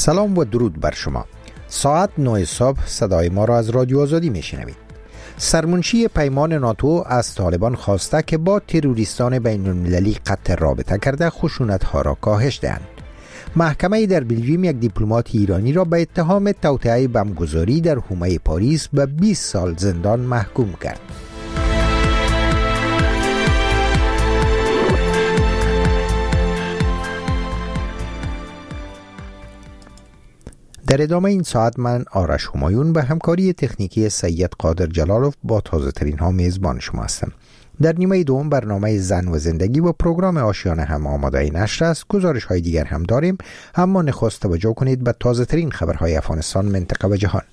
سلام و درود بر شما. ساعت 9 صبح صدای ما را از رادیو آزادی میشنوید. سرمنشی پیمان ناتو از طالبان خواسته که با تروریستان بین المللی قطع رابطه کرده خشونت‌ها را کاهش دهند. محکمه در بلژیم یک دیپلمات ایرانی را به اتهام توطئه بمبگذاری در حومه پاریس به 20 سال زندان محکوم کرد. در ادامه این ساعت من آرش همایون به همکاری تکنیکی سید قادر جلالوف با تازه ترین ها میزبان شما هستم. در نیمه دوم برنامه زن و زندگی و پروگرام آشیانه هم آماده نشر است. گزارش های دیگر هم داریم، اما نخست توجه کنید به تازه ترین خبرهای افغانستان، منطقه و جهان.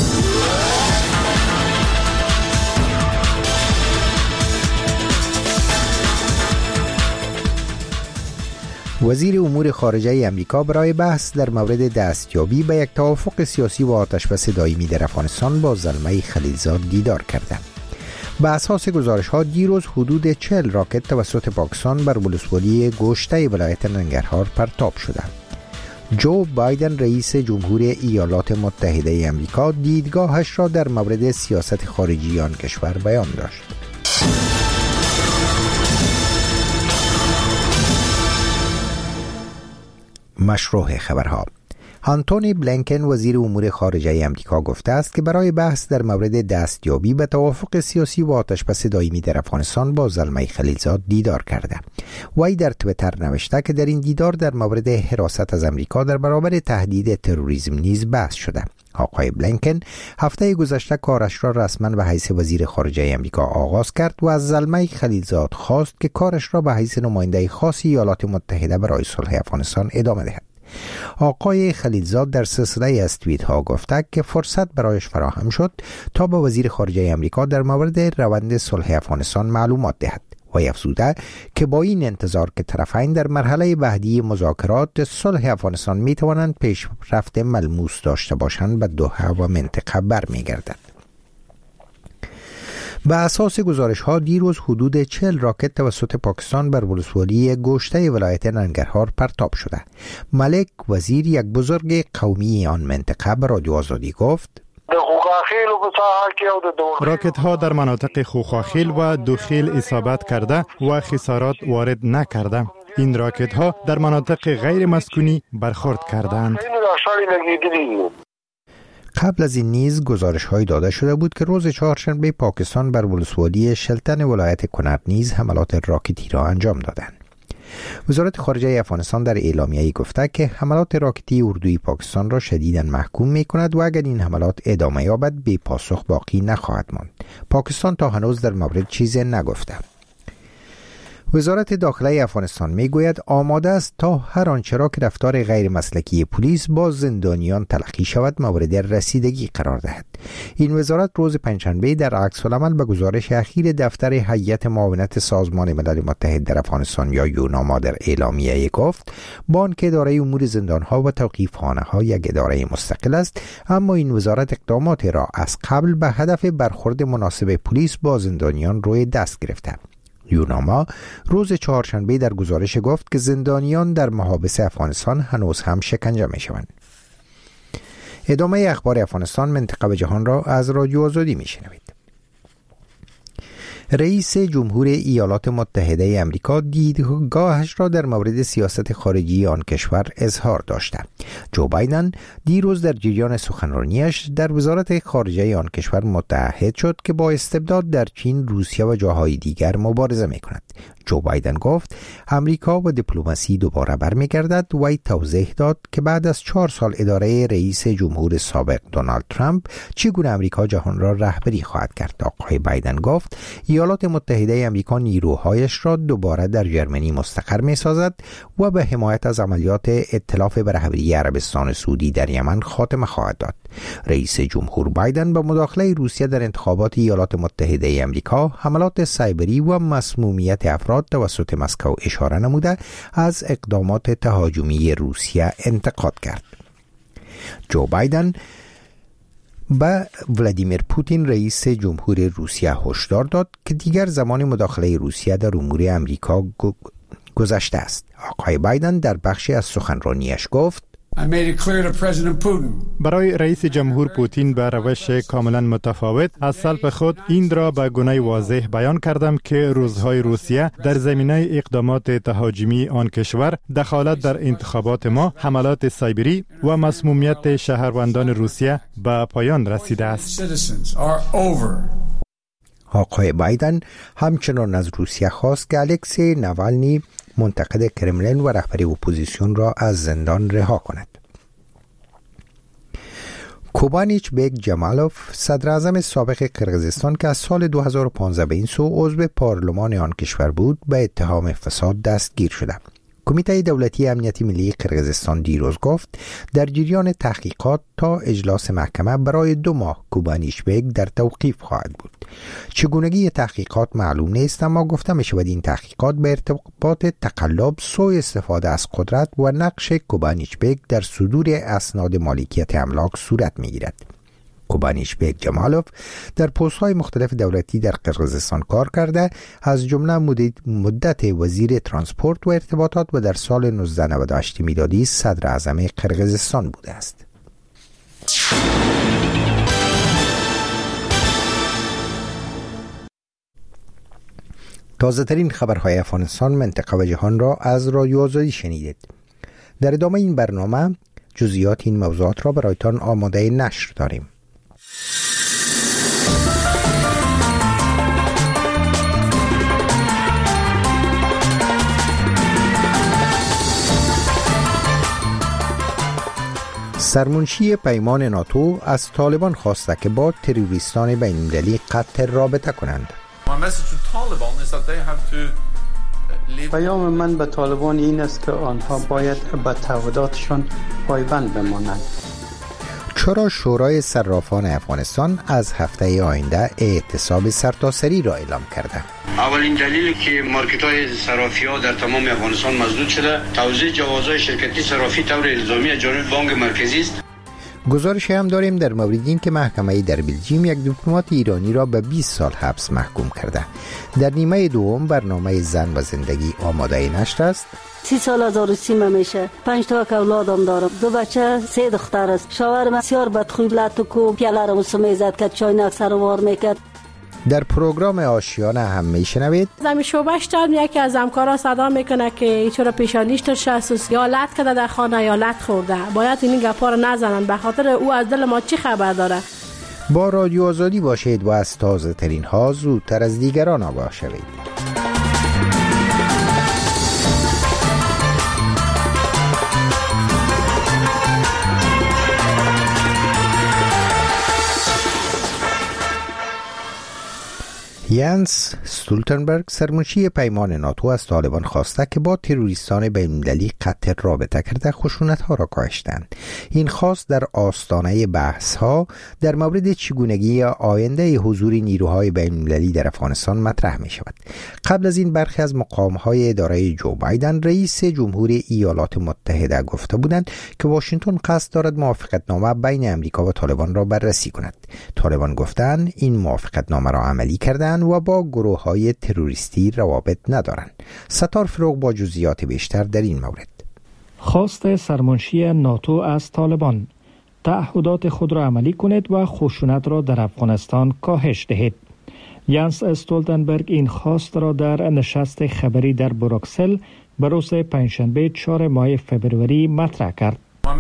وزیر امور خارجه امریکا برای بحث در مورد دستیابی به یک توافق سیاسی و آتشبس دائمی در افغانستان با زلمه خلیلزاد دیدار کرده. به اساس گزارش‌ها دیروز حدود 40 راکت توسط پاکستان بر ولسوالی گوشته ولایت ننگرهار پرتاب شده. جو بایدن رئیس جمهور ایالات متحده امریکا دیدگاهش را در مورد سیاست خارجی آن کشور بیان داشت. مشروع خبرها. آنتونی بلینکن وزیر امور خارجه امریکا گفته است که برای بحث در مورد دستیابی به توافق سیاسی و آتشبس دائمی در افغانستان با زلمه خلیلزاد دیدار کرده. وی در تویتر نوشته که در این دیدار در مورد حراست از امریکا در برابر تهدید تروریسم نیز بحث شده. آقای بلینکن هفته گذشته کارش را رسما به حیث وزیر خارجه امریکا آغاز کرد و از زلمه خلیلزاد خواست که کارش را به حیث نماینده خاص ایالات متحده برای صلح افغانستان ادامه دهد. آقای خلیلزاد در سلسله از توییت ها گفته که فرصت برایش فراهم شد تا به وزیر خارجه امریکا در مورد روند صلح افغانستان معلومات دهد و افزوده که با این انتظار که طرفین در مرحله بعدی مذاکرات صلح افغانستان می توانند پیشرفت ملموس داشته باشند به دوحه و منطقه برمیگردند. به اساس گزارش ها دیروز حدود 40 راکت توسط پاکستان بر ولسوالی گوشته ولایت ننگرهار پرتاب شده. ملک وزیر، یک بزرگ قومی آن منطقه، به رادیو آزادی گفت: راکت ها در مناطق خوخاخیل و دوخیل اصابت کرده و خسارات وارد نکرده. این راکت ها در مناطق غیر مسکونی برخورد کردند. قبل از این نیز گزارش های داده شده بود که روز چهارشنبه پاکستان بر ولسوالی شلتن ولایت کنر نیز حملات راکتی را انجام دادند. وزارت خارجه افغانستان در اعلامیه‌ای گفته که حملات راکتی اردوی پاکستان را شدیداً محکوم می‌کند و اگر این حملات ادامه یابد بی پاسخ باقی نخواهد ماند. پاکستان تا هنوز در مورد چیزی نگفته. وزارت داخله افغانستان میگوید آماده است تا هر آنچه را که رفتار غیر مسلکی پلیس با زندانیان تلقی شود مورد رسیدگی قرار دهد. این وزارت روز پنجشنبه در عکس العمل به گزارش اخیر دفتر هیئت معاونت سازمان ملل متحد در افغانستان یا یوناما در اعلامیه گفت بانک اداره امور زندانها و توقیفخانه‌ها یک اداره مستقل است، اما این وزارت اقدامات را از قبل به هدف برخورد مناسب پلیس با زندانیان روی دست گرفته. یوناما روز چهارشنبه در گزارش گفت که زندانیان در محابس افغانستان هنوز هم شکنجه می شوند. ادامه اخبار افغانستان، منطقه و جهان را از رادیو آزادی می شنوید. رئیس جمهور ایالات متحده امریکا دیدگاهش را در مورد سیاست خارجی آن کشور اظهار داشته. جو بایدن دیروز در جریان سخنرانیش در وزارت خارجه آن کشور متعهد شد که با استبداد در چین، روسیه و جاهای دیگر مبارزه می کند. جو بایدن گفت امریکا و دیپلماسی دوباره برمیگردد و توضیح داد که بعد از 4 سال اداره رئیس جمهور سابق دونالد ترامپ چگونه امریکا جهان را رهبری خواهد کرد. آقای بایدن گفت ایالات متحده امریکا نیروهایش را دوباره در ژرمنی مستقر می سازد و به حمایت از عملیات ائتلاف به رهبری عربستان سعودی در یمن خاتمه خواهد داد. رئیس جمهور بایدن به مداخله روسیه در انتخابات ایالات متحده امریکا، حملات سایبری و مسمومیت افراد توسط مسکو اشاره نموده از اقدامات تهاجمی روسیه انتقاد کرد. جو بایدن به ولادیمیر پوتین رئیس جمهور روسیه هشدار داد که دیگر زمان مداخله روسیه در امور امریکا گذشته است. آقای بایدن در بخشی از سخنرانیش گفت برای رئیس جمهور پوتین به روش کاملا متفاوت از سلف خود این را به گونه واضح بیان کردم که روزهای روسیه در زمینه اقدامات تهاجمی آن کشور، دخالت در انتخابات ما، حملات سایبری و مسمومیت شهروندان روسیه به پایان رسیده است. آقای بایدن همچنان از روسیه خواست که الکسی ناوالنی منتقد کرملین و رهبر اپوزیسیون را از زندان رها کند. کوبانیچ بیگ جمالوف، صدر اعظم سابق قرقیزستان که از سال 2015 به این سو عضو پارلمان آن کشور بود، به اتهام فساد دستگیر شده. کمیته دولتی امنیت ملی قرقیزستان دیروز گفت در جریان تحقیقات تا اجلاس محکمه برای 2 ماه کوبانیچ بیگ در توقیف خواهد بود. چگونگی تحقیقات معلوم نیست، اما گفته می شود این تحقیقات به ارتباط تقلب، سوء استفاده از قدرت و نقش کوبانیچ بیگ در صدور اسناد مالکیت املاک صورت می گیرد. کوبانیچ بیگ جمالوف در پست‌های مختلف دولتی در قرقیزستان کار کرده، از جمله مدت وزیر ترانسپورت و ارتباطات و در سال 1998 میلادی صدر اعظم قرقیزستان بوده است. تازه ترین خبرهای افغانستان، منطقه و جهان را از رادیو آزادی شنیدید. در ادامه این برنامه جزئیات این موضوعات را برایتان آماده نشر داریم. سرمنشی پیمان ناتو از طالبان خواسته که با تروریستان بین‌المللی قطع رابطه کنند. پیام من به طالبان این است که آنها باید به تعهداتشان پایبند بمانند. چرا شورای صرافان افغانستان از هفته آینده اعتصاب سرتاسری را اعلام کرده؟ اولین دلیلی که مارکت‌های صرافی‌ها در تمام افغانستان مسدود شده، توزیع جوازهای شرکتی صرافی طور الزامی از جانب بانک مرکزی است. گزارش هم داریم در مورد این که محکمه در بلژیم یک دیپلمات ایرانی را به 20 سال حبس محکوم کرده. در نیمه دوم برنامه زن و زندگی آماده نشر است. 30 سال از عروسیم میشه، 5 تا اولادم دارم، 2 بچه، 3 دختر است. شوهرم بسیار بدخوی لطو پیاله رو میزد که چاینک سروار میکرد. در پروگرام آشیانه هم میشنوید زمین شعبهش دارم، یکی از همکارا صدا میکنه که چرا پیشانیش تو شست یا لط کرده در خانه یا لط خورده، باید این گپا رو نزنن، به خاطر او از دل ما چی خبر داره. با رادیو آزادی باشید و از تازه ترین ها زودتر از دیگران آگاه شوید. یانس استولتنبرگ، سرمنشی پیمان ناتو، از طالبان خواسته که با تروریستان بین‌المللی قطع رابطه کرده خشونت‌ها را کاهشتند. این خواست در آستانه بحث‌ها در مورد چگونگی آینده حضور نیروهای بین‌المللی در افغانستان مطرح می‌شود. قبل از این برخی از مقام‌های اداره جو بایدن، رئیس جمهور ایالات متحده، گفته بودند که واشنگتن قصد دارد موافقتنامه بین امریکا و طالبان را بررسی کند. طالبان گفتند این موافقتنامه را عملی کردند و با گروه‌های تروریستی روابط ندارند. ستار فروغ با جزئیات بیشتر در این مورد. خواست سرمنشی ناتو از طالبان: تعهدات خود را عملی کنید و خشونت را در افغانستان کاهش دهید. یانس استولتنبرگ این خواست را در نشست خبری در بروکسل به روز پنجشنبه 4 ماه فبروری مطرح کرد.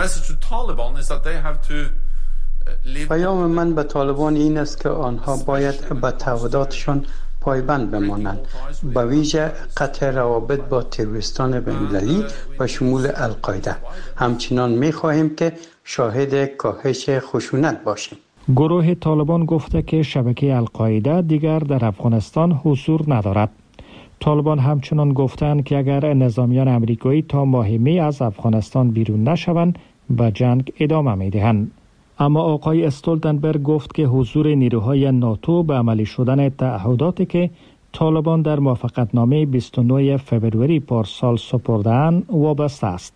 پیام من به طالبان این است که آنها باید به تعهداتشان پایبند بمانند، به ویژه قطع روابط با تروریستان بین‌المللی و شمول القاعده. همچنان می‌خواهیم که شاهد کاهش خشونت باشیم. گروه طالبان گفته که شبکه القاعده دیگر در افغانستان حضور ندارد. طالبان همچنان گفتند که اگر نظامیان امریکایی تا ماه می از افغانستان بیرون نشوند، به جنگ ادامه می‌دهند. اما آقای استولتنبرگ گفت که حضور نیروهای ناتو به عملی شدن تعهداتی که طالبان در موافقتنامه 29 فبروری پارسال سپرده‌اند وابسته است.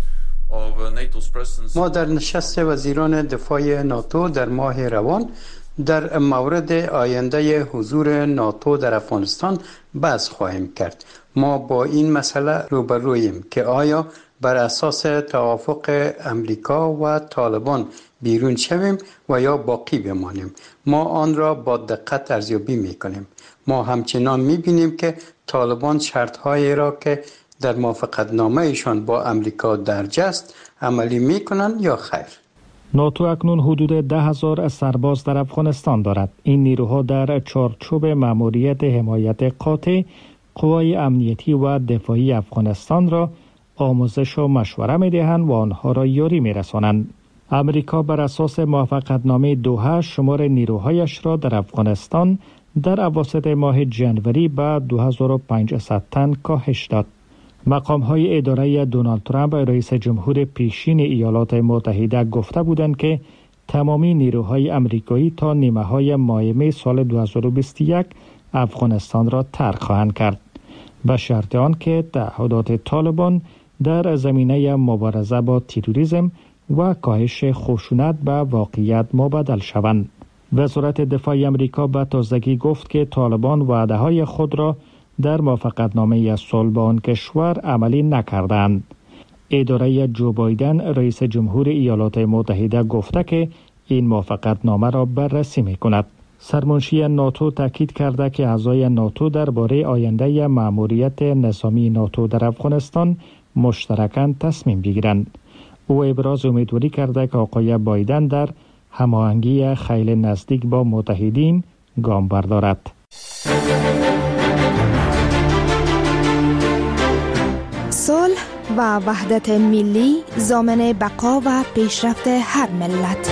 ما در نشست وزیران دفاع ناتو در ماه روان در مورد آینده حضور ناتو در افغانستان بحث خواهیم کرد. ما با این مسئله روبرویم که آیا بر اساس توافق امریکا و طالبان بیرون شویم و یا باقی بمانیم. ما آن را با دقت ارزیابی میکنیم. ما همچنان میبینیم که طالبان شرط‌هایی را که در موافقتنامه ایشان با امریکا درج است عملی میکنند یا خیر. ناتو اکنون حدود 10,000 سرباز در افغانستان دارد. این نیروها در چارچوب مأموریت حمایت قاطع قوای امنیتی و دفاعی افغانستان را آموزش و مشوره می‌دهند و آنها را یاری می‌رسانند. امریکا بر اساس موافقتنامه دوحه شمار نیروهایش را در افغانستان در اواسط ماه جنوری به 2500 تن کاهش داد. مقام‌های اداره دونالد ترامپ رئیس جمهور پیشین ایالات متحده گفته بودند که تمامی نیروهای امریکایی تا نیمه‌های ماه می سال 2021 افغانستان را ترک خواهند کرد به شرط آنکه تعهدات طالبان در زمینه مبارزه با تروریسم و کاهش خشونت به واقعیت مبدل شوند. وزارت دفاع امریکا به تازگی گفت که طالبان وعده‌های خود را در موافقتنامه صلح با آن کشور عملی نکردند. اداره جو بایدن رئیس جمهور ایالات متحده گفته که این موافقتنامه را بررسی می‌کند. سرمنشی ناتو تاکید کرده که اعضای ناتو درباره آینده مأموریت نظامی ناتو در افغانستان مشترکاً تصمیم بگیرند. او ابراز امیدواری کرده که آقای بایدن در هماهنگی خیلی نزدیک با متحدین گام بردارد. صلح و وحدت ملی ضامن بقا و پیشرفت هر ملت.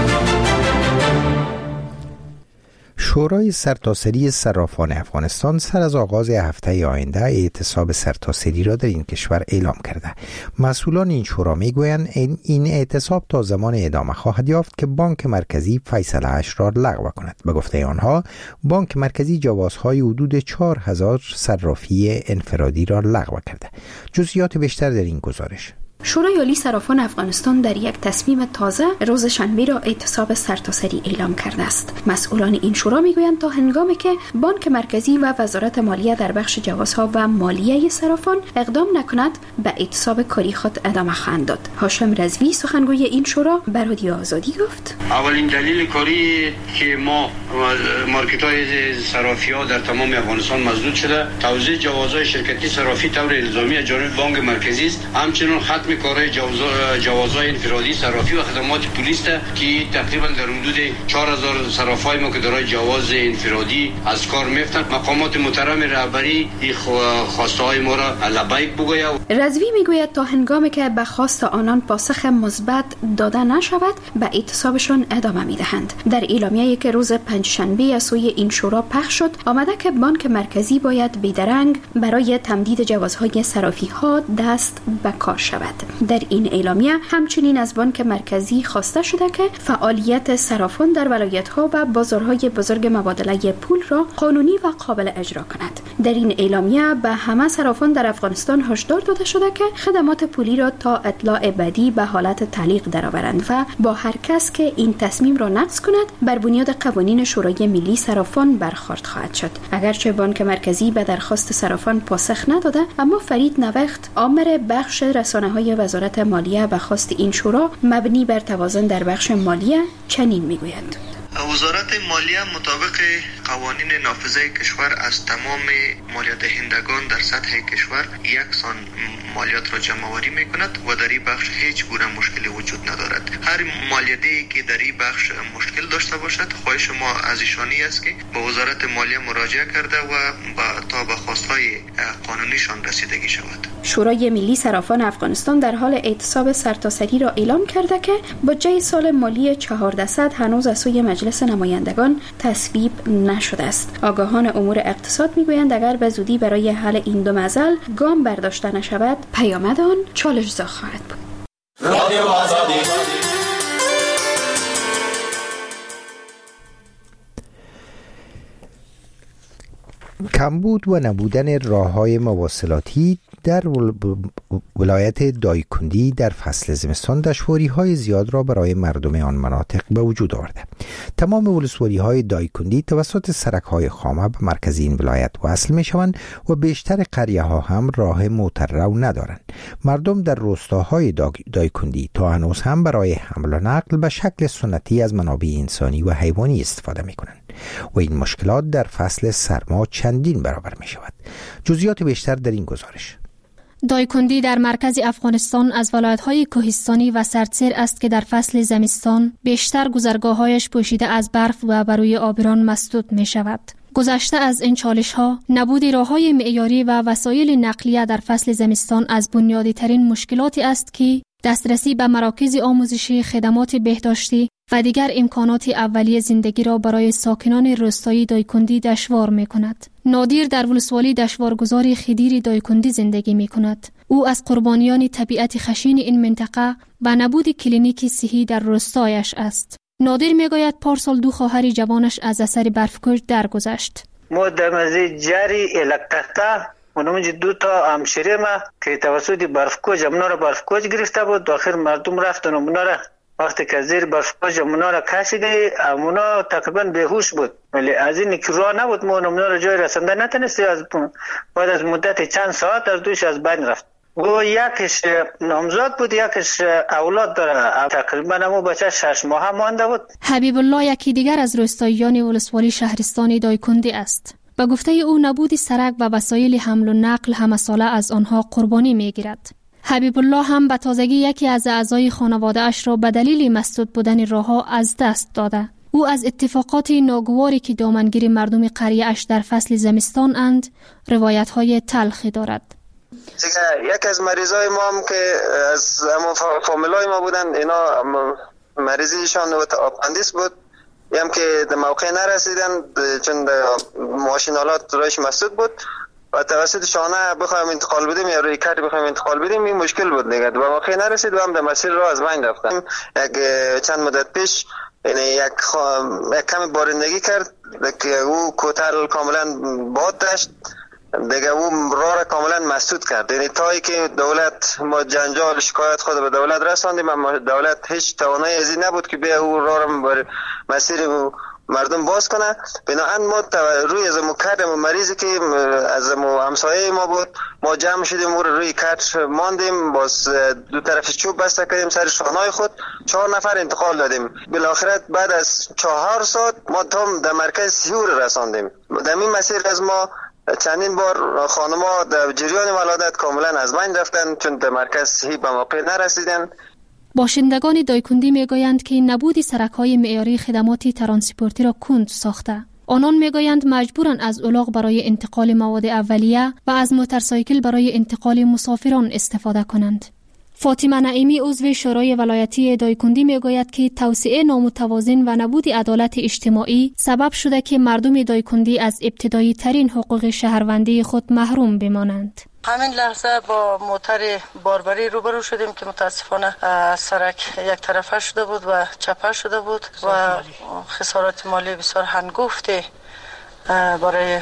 شورای سرتاسری صرافان افغانستان سر از آغاز هفته آینده اعتصاب سرتاسری را در این کشور اعلام کرده. مسئولان این شورا میگویند این اعتصاب تا زمان ادامه خواهد یافت که بانک مرکزی فیصله اش را لغو کند. به گفته آنها بانک مرکزی جوازهای حدود 4000 صرافی انفرادی را لغو کرده. جزئیات بیشتر در این گزارش. شورای عالی صرافان افغانستان در یک تصمیم تازه روز شنبه را اعتصاب سرتاسری اعلام کرده است. مسئولان این شورا میگویند تا هنگامی که بانک مرکزی و وزارت مالیه در بخش جوازها و مالیه صرافان اقدام نکند به اعتصاب کاری خود ادامه خواهند داد. هاشم رضوی سخنگوی این شورا به رادیو آزادی گفت: اولین دلیل کاری که ما مارکت‌های صرافی‌ها در تمام افغانستان مسدود شده توزیع جوازهای شرکتی صرافی طور الزامی از جانب بانک مرکزی است. همچنین ختم کارهای جوازهای انفرادی صرافی و خدمات پلیس که تقریبا در حدود 4000 صرافای ما که دارای جواز انفرادی از کار میفتند. مقامات محترم رهبری این خواسته های ما را لبیک بگوید. رضوی میگوید تا هنگامی که به خواست آنان پاسخ مثبت داده نشود به اعتصابشان ادامه میدهند. در اعلامیه‌ای که روز پنجشنبه از سوی این شورا پخش شد آمده که بانک مرکزی باید بیدرنگ برای تمدید جوازهای صرافی ها دست به کار شود. در این اعلامیه همچنین از بانک مرکزی خواسته شده که فعالیت صرافان در ولایت‌ها و بازارهای بزرگ مبادله پول را قانونی و قابل اجرا کند. در این اعلامیه به همه صرافان در افغانستان هشدار داده شده که خدمات پولی را تا اطلاع بعدی به حالت تعلیق درآورند و با هر کس که این تصمیم را نقض کند بر بنیاد قوانین شورای ملی صرافان برخورد خواهد شد. اگرچه بانک مرکزی به درخواست صرافان پاسخ نداده اما فرید نوخت آمر بخش رسانه‌های وزارت مالیه به خواست این شورا مبنی بر توازن در بخش مالیه چنین میگوید: وزارت مالیه مطابق قوانین نافذه کشور از تمام مالیات دهندگان در سطح کشور یکسان مالیات را جمع‌آوری می‌کند و در این بخش هیچ گونه مشکلی وجود ندارد. هر مالیات‌ای که در این بخش مشکل داشته باشد خواهش ما از ایشانی است که به وزارت مالیه مراجعه کرده و تا به خواست‌های قانونیشان رسیدگی شود. شورای ملی صرافان افغانستان در حال اعتصاب سرتاسری را اعلام کرده که بودجه سال مالی 1400 هنوز از سوی مجلس نمایندگان تصویب نشده است. آگاهان امور اقتصاد میگویند اگر به زودی برای حل این دو معضل گام برداشته نشود پیامد آن چالش‌زا خواهد بود. رادیو آزادی. کمبود و نبودن راه‌های مواصلاتی در ولایت دایکندی در فصل زمستان دشواری‌های زیاد را برای مردم آن مناطق به وجود آورده. تمام ولسوالی‌های دایکندی توسط سرک‌های خامه به مرکز این ولایت وصل می‌شوند و بیشتر قریه‌ها هم راه موتررو ندارند. مردم در روستاهای دایکندی تا هنوز هم برای حمل و نقل به شکل سنتی از منابع انسانی و حیوانی استفاده می‌کنند و این مشکلات در فصل سرما چندین برابر می‌شود. جزئیات بیشتر در این گزارش. دایکندی در مرکز افغانستان از ولایت‌های کوهستانی و سردسیر است که در فصل زمستان بیشتر گذرگاه‌هایش پوشیده از برف و بر روی آبران مسدود می‌شود. گذشته از این چالش‌ها، نبود راه‌های معیاری و وسایل نقلیه در فصل زمستان از بنیادی‌ترین مشکلاتی است که دسترسی به مراکز آموزشی، خدمات بهداشتی و دیگر امکانات اولیه زندگی را برای ساکنان روستایی دایکندی دشوار می‌کند. نادیر در ولسوالی دشوارگذار خدیر دایکندی زندگی می‌کند. او از قربانیان طبیعت خشین این منطقه و نبود کلینیکی صحی در روستایش است. نادر میگوید پارسال 2 خواهر جوانش از اثر برفکوش درگذشت. ما در مزه جاری الکتخته اونم 2 تا همشیره ما که توسط برفکوش امنا را برفکوش گرفته بود. داخل مردم رفتن امنا را وقتی که زیر برفکوش امنا را کشیده امنا تقریبا بیهوش بود. ولی از این که راه نبود ما امنا را جای رسنده نتونستی. بعد از مدت چند ساعت از دوش از بین رفت. او یکش نامزاد بود، یکش اولاد داره. تقریبا همون بچه 6 ماه مانده بود. حبیب الله یکی دیگر از روستاییان ولسوالی شهرستان دایکندی است. به گفته او نبود سرک و وسایل حمل و نقل همه ساله از آنها قربانی میگیرد. حبیب الله هم به تازگی یکی از اعضای خانواده اش را به دلیل مسدود بودن راهها از دست داده. او از اتفاقات ناگواری که دامنگیر مردم قریه اش در فصل زمستان اند روایت های تلخی دارد. یک از مریضای ما هم که از فامیلای ما بودن، اینا مریضیشان آپاندیس بود، هم که در موقع نرسیدن چون ماشینالات رویش مسدود بود و توسط شانه بخوایم انتقال بدیم یا روی کاری بخوایم انتقال بدیم این مشکل بود دیگه. و موقع نرسید و هم در مسیر را از بین رفتم. چند مدت پیش یک کمی بارندگی کرد که او کوتل کاملا باد داشت دیگه، او راه را کاملا مسدود کرد. یعنی تایی که دولت ما جنجال شکایت خود به دولت رساندیم اما دولت هیچ توانایی ازی نبود که بیا او راه را بر مسیر مردم باز کنه. بنابراین ما روی از کردم مریضی که از همسایه ما بود ما جمع شدیم او روی کات ماندیم، باز 2 طرف چوب بسته کردیم سر شانه‌های خود، 4 نفر انتقال دادیم. بالاخره بعد از 4 ساعت ما تام در مرکز سیور رساندیم. در این مسیر از ما چندین بار خانم‌ها در جریان ولادت کاملا از بین رفتن چون در مرکز صحی به موقع نرسیدن. باشندگان دایکندی میگویند که نبود سرک‌های معیاری خدمات ترانسپورتی را کند ساخته. آنان میگویند مجبورند از الاغ برای انتقال مواد اولیه و از موتورسایکل برای انتقال مسافران استفاده کنند. فاطمه نعیمی عضو شورای ولایتی دایکندی میگوید که توسعه نامتوازن و نبود عدالت اجتماعی سبب شده که مردم دایکندی از ابتدایی ترین حقوق شهروندی خود محروم بمانند. همین لحظه با موتر باربری روبرو شدیم که متاسفانه سرک یک طرفه شده بود و چپه شده بود و خسارات مالی بسیار هنگفته برای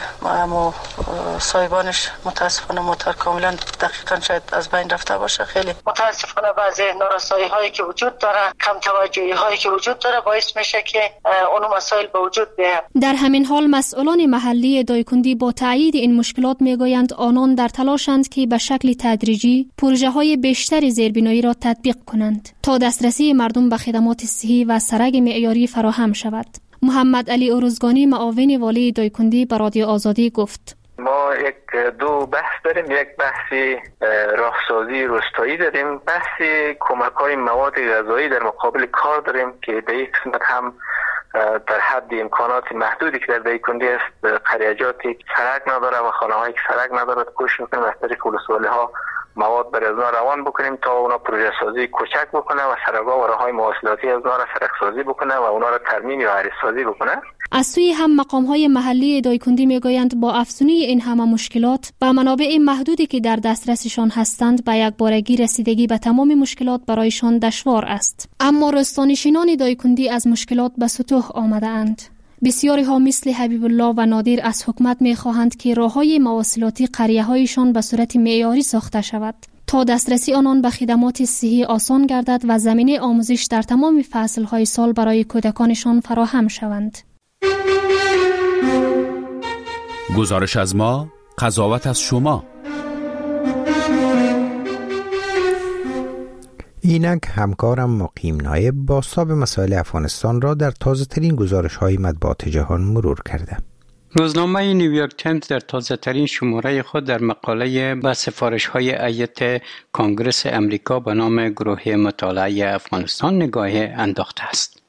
صاحبانش. متاسفانه موتر کاملا دقیقاً شاید از بین رفته باشه. خیلی متاسفانه بعضی نارسایی هایی که وجود داره، کم توجهی هایی که وجود داره باعث میشه که اون مسائل به وجود بیاد. در همین حال مسئولان محلی دایکندی با تایید این مشکلات میگویند آنان در تلاشند که به شکل تدریجی پروژه های بیشتر زیربنایی را تطبیق کنند تا دسترسی مردم به خدمات صحی و سرک معیاری فراهم شود. محمد علی ارزگانی معاون والی دایکندی به رادیو آزادی گفت: ما 2 بحث داریم. یک بحث راهسازی روستایی داریم، بحث کمک‌های مواد غذایی در مقابل کار داریم که به این قسمت هم در حد امکانات محدودی که در دایکندی است قریه‌جاتی سرک نداره و خانه‌هایی که سرک نداره کوشش می‌کنیم از طریق ولسوالی‌ها مواد بر از اونا روان بکنیم تا اونا پروژه سازی کوچک بکنه و سرک‌ها و راه‌های مواصلاتی از اونا را سرک سازی بکنه و اونا را ترمیم یا عریض سازی بکنه. از سوی هم مقام‌های محلی دایکندی میگویند با افزونی این همه مشکلات و منابع محدودی که در دسترسشان هستند به یک بارگی رسیدگی به تمام مشکلات برایشان دشوار است. اما روستانشینان دایکندی از مشکلات به سطوح آمده اند. بسیاری ها مثل حبیب الله و نادر از حکومت می خواهند که راههای مواصلاتی قریه هایشان به صورت معیاری ساخته شود تا دسترسی آنان به خدمات صحی آسان گردد و زمینه آموزش در تمام فصل‌های سال برای کودکانشان فراهم شوند. گزارش از ما، قضاوت از شما. اینک همکارم مقیم نایب بازتاب مسائل افغانستان را در تازه ترین گزارش های مطبوعات جهان مرور کرده. روزنامه نیویورک تایمز در تازه ترین شماره خود در مقاله به سفارش های هیئت کنگره امریکا به نام گروه مطالعه افغانستان نگاه انداخته است.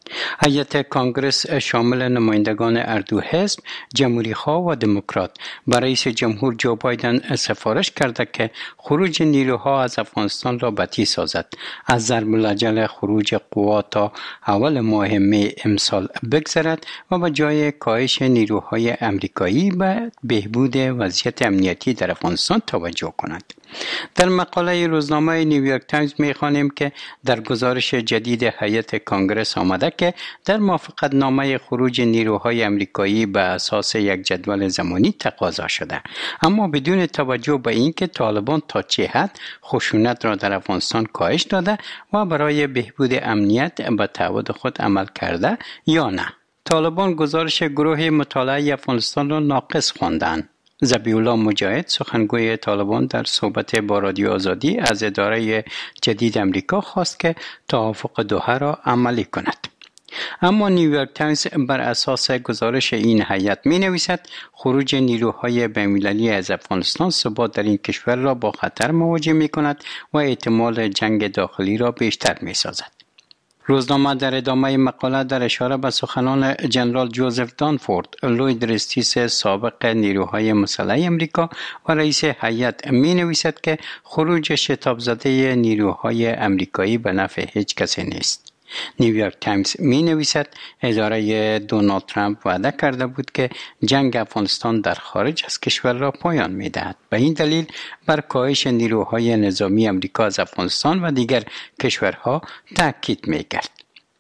هیئت کنگره شامل نمایندگان هر دو حزب، جمهوری‌خواه و دموکرات، به رئیس جمهور جو بایدن سفارش کرده که خروج نیروها از افغانستان را بطیء سازد، از ضرب العجل خروج قوا تا اول ماه می امسال بگذرد و به جای کاهش نیروهای امریکایی به بهبود وضعیت امنیتی در افغانستان توجه کند. در مقاله روزنامه نیویورک تایمز می‌خوانیم که در گزارش جدید هیئت کنگره آمده که در موافقتنامه خروج نیروهای امریکایی به اساس یک جدول زمانی تقاضا شده، اما بدون توجه به اینکه طالبان تا چه حد خشونت را در افغانستان کاهش داده و برای بهبود امنیت به تعهد خود عمل کرده یا نه. طالبان گزارش گروه مطالعه افغانستان را ناقص خواندند. ذبیح الله مجاهد، سخنگوی طالبان، در صحبت با رادیو آزادی از اداره جدید امریکا خواست که توافق دوحه را عملی کند. اما نیویورک تایمز بر اساس گزارش این هیئت می نویسد خروج نیروهای بین‌المللی از افغانستان ثبات در این کشور را با خطر مواجه می کند و احتمال جنگ داخلی را بیشتر می سازد. روزنامه در ادامه مقاله در اشاره به سخنان جنرال جوزف دانفورد، لوید رستیس سابق نیروهای مسلح امریکا و رئیس هیئت می نویسد که خروج شتاب زده نیروهای امریکایی به نفع هیچ کسی نیست. نیویورک تایمز می نویسد اداره دونالد ترامپ وعده کرده بود که جنگ افغانستان در خارج از کشور را پایان می دهد. به این دلیل بر کاهش نیروهای نظامی امریکا از افغانستان و دیگر کشورها تاکید می کرد.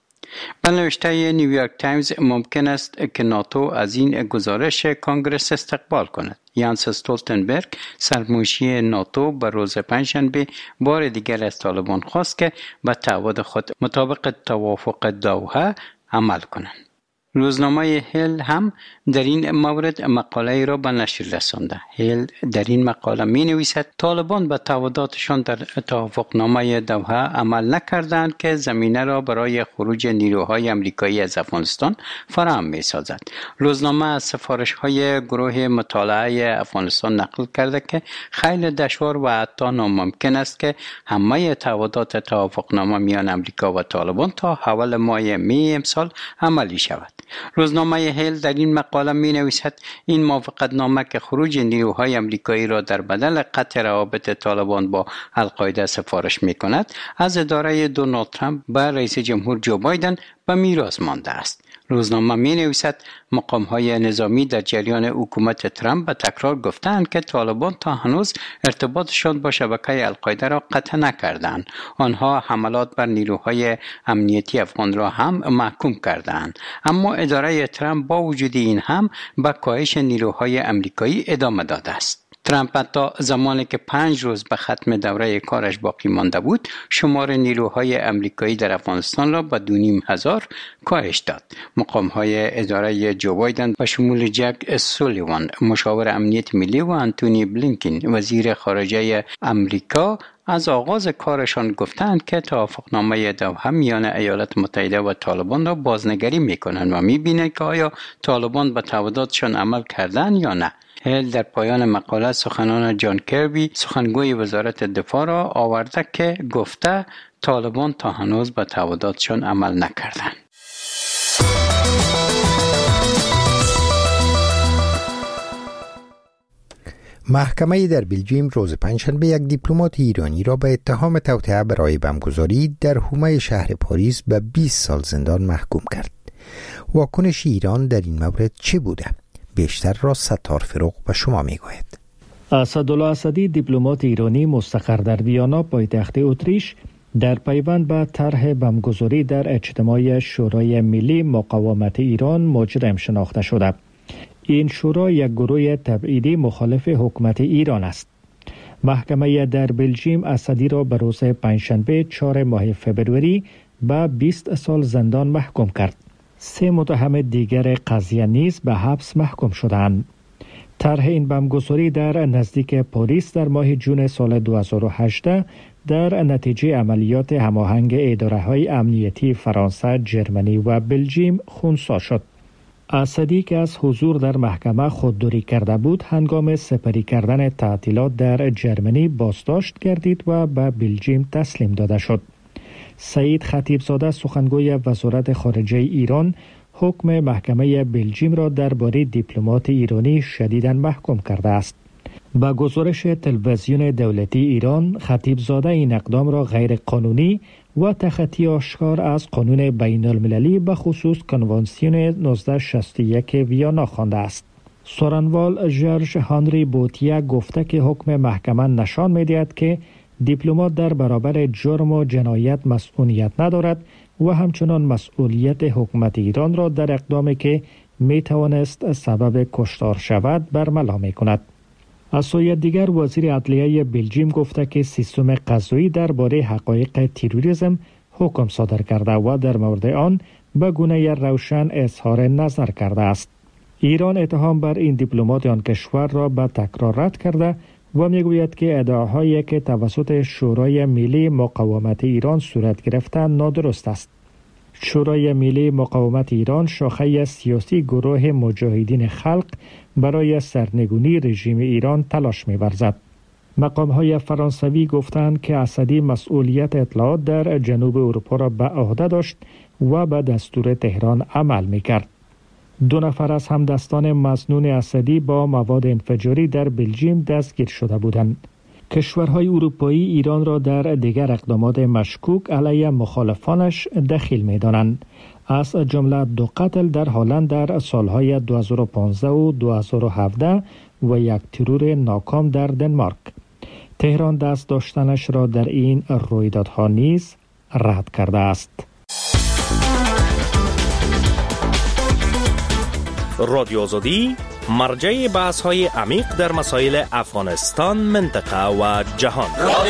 به نوشته نیویورک تایمز ممکن است که ناتو از این گزارش کنگرس استقبال کند. یانس استولتنبرگ، سرمنشی ناتو، به روز پنجشنبه بار دیگر از طالبان خواست که به تعهد خود مطابق توافق دوحه عمل کنند. روزنامه هیل هم در این مورد مقاله را به نشر رسانده. هیل در این مقاله می نویسد طالبان به تعهداتشان در توافقنامه دوحه عمل نکردند که زمینه را برای خروج نیروهای امریکایی از افغانستان فراهم می سازد. روزنامه از سفارش های گروه مطالعه افغانستان نقل کرده که خیلی دشوار و حتی ناممکن است که همه تعهدات توافقنامه میان امریکا و طالبان تا اول ماه می امسال عملی شود. روزنامه هیل در این مقاله می نویسد این موافقتنامه که خروج نیروهای امریکایی را در بدل قطع روابط طالبان با القاعده سفارش می کند از اداره دونالد ترامپ به رئیس جمهور جو بایدن به میراث مانده است. روزنامه می نویسد مقام‌های نظامی در جریان حکومت ترامپ به تکرار گفتند که طالبان تا هنوز ارتباطشان با شبکه القاعده را قطع نکردند. آنها حملات بر نیروهای امنیتی افغان را هم محکوم کردند. اما اداره ترامپ با وجود این هم به کاهش نیروهای امریکایی ادامه داده است. ترامپ حتی زمانی که 5 روز به ختم دوره کارش باقی مانده بود، شمار نیروهای امریکایی در افغانستان را به 2,500 کاهش داد. مقام‌های اداره جو بایدن به شمول جک سولیوان، مشاور امنیت ملی، و انتونی بلینکن، وزیر خارجه امریکا، از آغاز کارشان گفتند که توافقنامه دوحه میان ایالات متحده و طالبان را بازنگری میکنند و میبینند که آیا طالبان به تعهداتشان عمل کردند یا نه. هیل در پایان مقاله سخنان جان کربی، سخنگوی وزارت دفاع، را آورده که گفته طالبان تا هنوز به تعهداتشان عمل نکردند. محکمه در بلژیم روز پنجشنبه یک دیپلمات ایرانی را به اتهام توطئه برای بمبگذاری در حومه شهر پاریس به 20 سال زندان محکوم کرد. واکنش ایران در این مورد چه بوده؟ بیشتر را ستار فروغ به شما میگوید. اسدالله اسدی، دیپلمات ایرانی مستقر در ویانا پایتخت اتریش، در پیوند به طرح بمبگذاری در اجتماع شورای ملی مقاومت ایران مجرم شناخته شده. این شورا یک گروه تبعیدی مخالف حکومت ایران است. محکمه در بلژیم اسدی را به روز پنجشنبه 4 ماه فبروری به 20 سال زندان محکوم کرد. 3 متهم دیگر قضیه نیز به حبس محکوم شدند. طرح این بمبگذاری در نزدیک پاریس در ماه جون سال 2018 در نتیجه عملیات هماهنگ اداره‌های امنیتی فرانسه، جرمنی و بلژیم خنثی شد. اسدی که از حضور در محکمه خودداری کرده بود، هنگام سپری کردن تعطیلات در جرمنی بازداشت گردید و به بلژیم تسلیم داده شد. سعید خطیبزاده سخنگوی وزارت خارجه ایران حکم محکمه بلژیم را درباره دیپلمات ایرانی شدیداً محکوم کرده است. با گزارش تلویزیون دولتی ایران، خطیبزاده این اقدام را غیر قانونی و تخطی آشکار از قانون بین المللی به خصوص کنوانسیون 1961 ویانا خوانده است. سخنوال ژورژ هانری بوتیه گفته که حکم محکمه نشان می‌دهد که دیپلمات در برابر جرم و جنایت مسئولیت ندارد و همچنان مسئولیت حکومت ایران را در اقدامی که میتوانست سبب کشتار شود برملا می‌کند. از سوی دیگر وزیر عدلیه بلژیم گفته که سیستم قضایی درباره حقایق تروریسم حکم صادر کرده و در مورد آن به گونه روشن اظهار نظر کرده است. ایران اتهام بر این دیپلمات آن کشور را به تکرار رد کرده و میگوید که ادعاهایی که توسط شورای ملی مقاومت ایران صورت گرفته نادرست است. شورای ملی مقاومت ایران شاخه سیاسی گروه مجاهدین خلق برای سرنگونی رژیم ایران تلاش می‌ورزد. مقام‌های فرانسوی گفتند که اسدی مسئولیت اطلاعات در جنوب اروپا را به عهده داشت و به دستور تهران عمل می‌کرد. 2 نفر از همدستان مسنون اسدی با مواد انفجاری در بلژیم دستگیر شده بودند. کشورهای اروپایی ایران را در دیگر اقدامات مشکوک علیه مخالفانش دخیل می‌دانند، از جمله 2 قتل در هلند در سالهای 2015 و 2017 و 1 ترور ناکام در دنمارک. تهران دست داشتنش را در این رویدادها نیز رد کرده است. رادیو آزادی مرجع بحث‌های عمیق در مسائل افغانستان، منطقه و جهان.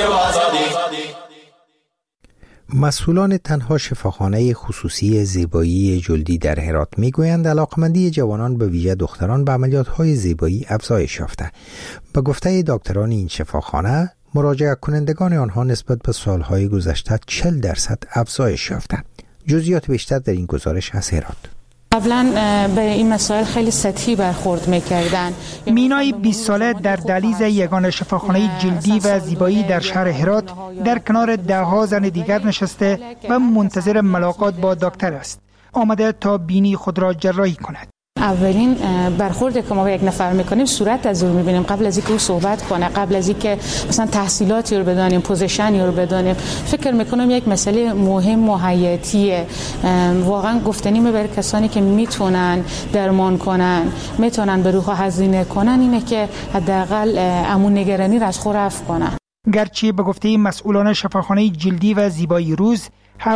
مسئولان تنها شفاخانه خصوصی زیبایی جلدی در هرات میگویند علاقمندی جوانان به ویژه دختران به عملیات‌های زیبایی افزایش یافته. به گفته دکتران این شفاخانه، مراجعه کنندگان آنها نسبت به سالهای گذشته 40% افزایش یافته. جزئیات بیشتر در این گزارش از هرات. قبلا به این مسائل خیلی سطحی برخورد می‌کردن. مینای 20 ساله در دهلیز یگانه شفاخانه جلدی و زیبایی در شهر هرات در کنار ده‌ها زن دیگر نشسته و منتظر ملاقات با دکتر است. آمده تا بینی خود را جراحی کند. اولین برخورد که ما با یک نفر میکنیم صورت از او میبینیم قبل از اینکه او صحبت کنه، قبل از اینکه مثلا تحصیلاتی رو بدانیم، پوزیشنی رو بدانیم. فکر میکنم یک مسئله مهم و حیاتیه، واقعا گفتنی برای کسانی که میتونن درمان کنن، میتونن به روح هزینه کنن، اینه که حداقل امون نگرانی را از خود رفع کنن. گرچه به گفته مسئولان شفاخانه جلدی و زیبایی روز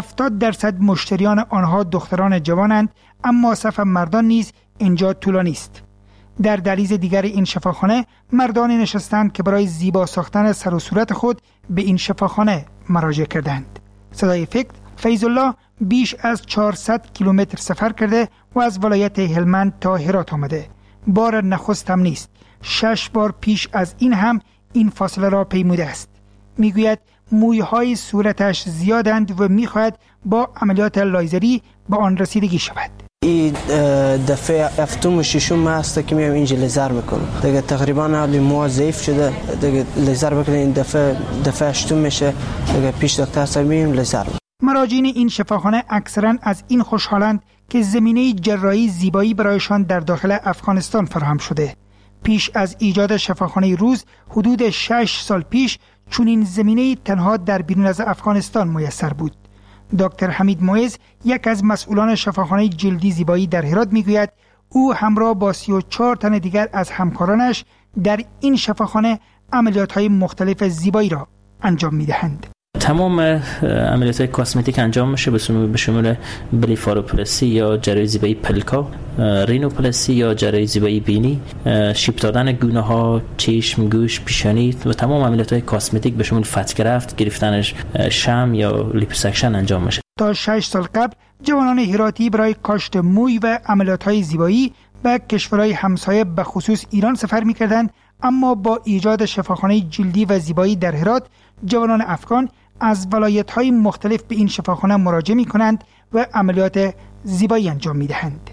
70% مشتریان آنها دختران جوانند، اما صف مردان نیز اینجا طولانی است. در دهلیز دیگر این شفاخانه مردانی نشستند که برای زیبا ساختن سر و صورت خود به این شفاخانه مراجعه کردند. صدای فکر فیض الله بیش از 400 کیلومتر سفر کرده و از ولایت هلمند تا هرات آمده. بار نخست هم نیست، 6 بار پیش از این هم این فاصله را پیموده است. میگوید مویهای صورتش زیادند و میخواهد با عملیات لایزری به آن رسیدگی شود. این دفعه هفتم و ششم هست که میام اینجا لیزر میکنم. دیگه تقریبا حالی مو ضعیف شده، دیگه لیزر بکنه. این دفعه هشتم میشه، دیگه پیش دکتر صاحب میریم لیزر. مراجعین این شفاخانه اکثرا از این خوشحالند که زمینه جراحی زیبایی برایشان در داخل افغانستان فراهم شده. پیش از ایجاد شفاخانه روز حدود 6 سال پیش چنین زمینه تنها در بیرون از افغانستان میسر بود. دکتر حمید معز، یک از مسئولان شفاخانه جلدی زیبایی در هرات، میگوید او همراه با 34 تن دیگر از همکارانش در این شفاخانه عملیات‌های مختلف زیبایی را انجام می‌دهند. تمام عملیات‌های کاسمتیک انجام میشه به شمول بلیفاروپلاسی یا جراحی زیبایی پلکا، رینوپلاسی یا جراحی زیبایی بینی، شیب دادن گونه‌ها، چشم، گوش، پیشانی و تمام عملیات‌های کاسمتیک به شمول فتگرفت، گرفتنش شم یا لیپوسکشن انجام میشه. تا 6 سال قبل جوانان هراتی برای کاشت موی و عملیات‌های زیبایی به کشورهای همسایه به خصوص ایران سفر می‌کردند، اما با ایجاد شفاخانه جلدی و زیبایی در هرات جوانان افغان از ولایت‌های مختلف به این شفاخانه مراجعه می‌کنند و عملیات زیبایی انجام می‌دهند.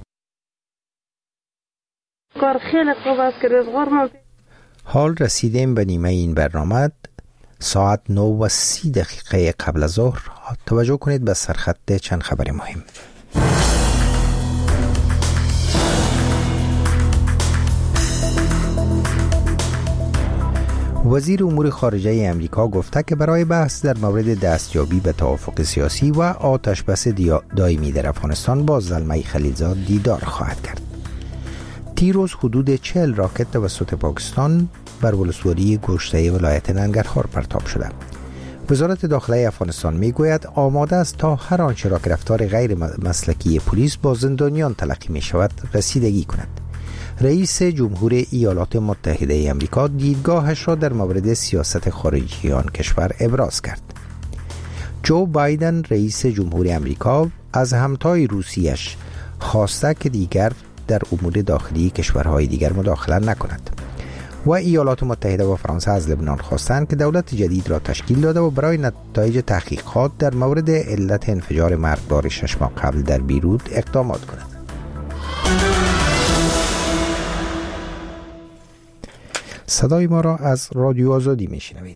کار خیلی خوب است که روزگار حال رسیدیم به نیمه این برنامه. ساعت 9:30 قبل از ظهر. توجه کنید به سرخط چند خبر مهم. وزیر امور خارجه امریکا گفته که برای بحث در مورد دستیابی به توافق سیاسی و آتش بس دائمی در افغانستان با زلمه خلیلزاد دیدار خواهد کرد. دیروز حدود 40 راکت توسط پاکستان بر ولسوالی گشته ولایت ننگرهار پرتاب شده. وزارت داخله افغانستان میگوید آماده است تا هر آنچه را که رفتار غیر مسلکی پلیس با زندانیان تلقی می شود رسیدگی کند. رئیس جمهور ایالات متحده آمریکا دیدگاهش را در مورد سیاست خارجی آن کشور ابراز کرد. جو بایدن رئیس جمهور آمریکا از همتای روسیش خواسته که دیگر در امور داخلی کشورهای دیگر مداخله نکند و ایالات متحده و فرانسه از لبنان خواستند که دولت جدید را تشکیل داده و برای نتایج تحقیقات در مورد علت انفجار مرگبار 6 ماه قبل در بیروت اقدامات کند. صدای ما را از رادیو آزادی میشنوید.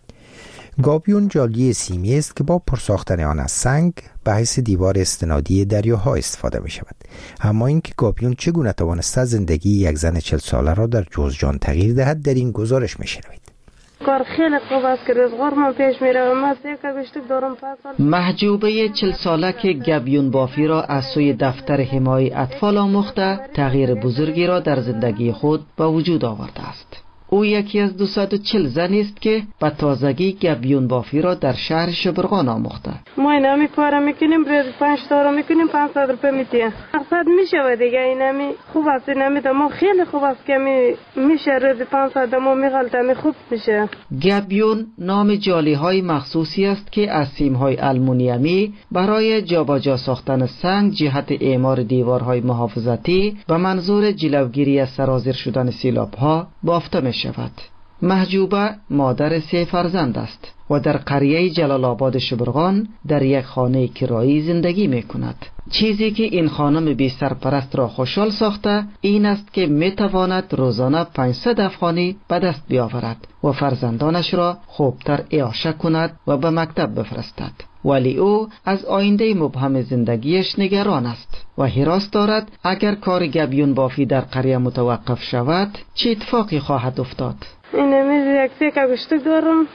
گابیون جالی سیمی است که با پرساختن آن از سنگ به حیث دیوار استنادی دریاها استفاده می شود. اما اینکه گابیون چگونه توانسته زندگی یک زن 40 ساله را در جوز جان تغییر دهد در این گزارش می شنوید. کار خیلی خوب است که روزگار من پیش میره. من دارم محجوبه 40 ساله که گابیون بافی را از سوی دفتر حمایت اطفال آموخته تغییر بزرگی را در زندگی خود به وجود آورده است. او یکی از 240 زنی است که به تازگی گابیون بافی را در شهر شبرغان آموخته. ما اینمی کارا میکنیم، روز 5 تا را میکنیم، 500 روپیه میتیم. مقصد میشه دیگه. اینمی خوب است، اینمی ما خیلی خوب است که میشه روز 500 ما میغلطه خوب میشه. گابیون نام جالی های مخصوصی است که از سیم های آلومینیومی برای جابجا ساختن سنگ جهت اعمار دیوارهای محافظتی به منظور جلوگیری از سرازیر شدن سیلاب ها بافته می شود. محجوبه مادر 3 فرزند است و در قریه جلال آباد شبرغان در یک خانه کرایی زندگی می کند. چیزی که این خانم بی سرپرست را خوشحال ساخته این است که می تواند روزانه 500 افغانی به دست بیاورد و فرزندانش را خوبتر اعاشه کند و به مکتب بفرستد. ولی او از آینده مبهم زندگیش نگران است و هراس دارد اگر کار گابیون بافی در قریه متوقف شود چه اتفاقی خواهد افتاد. این یک سیکه گشتک دارم،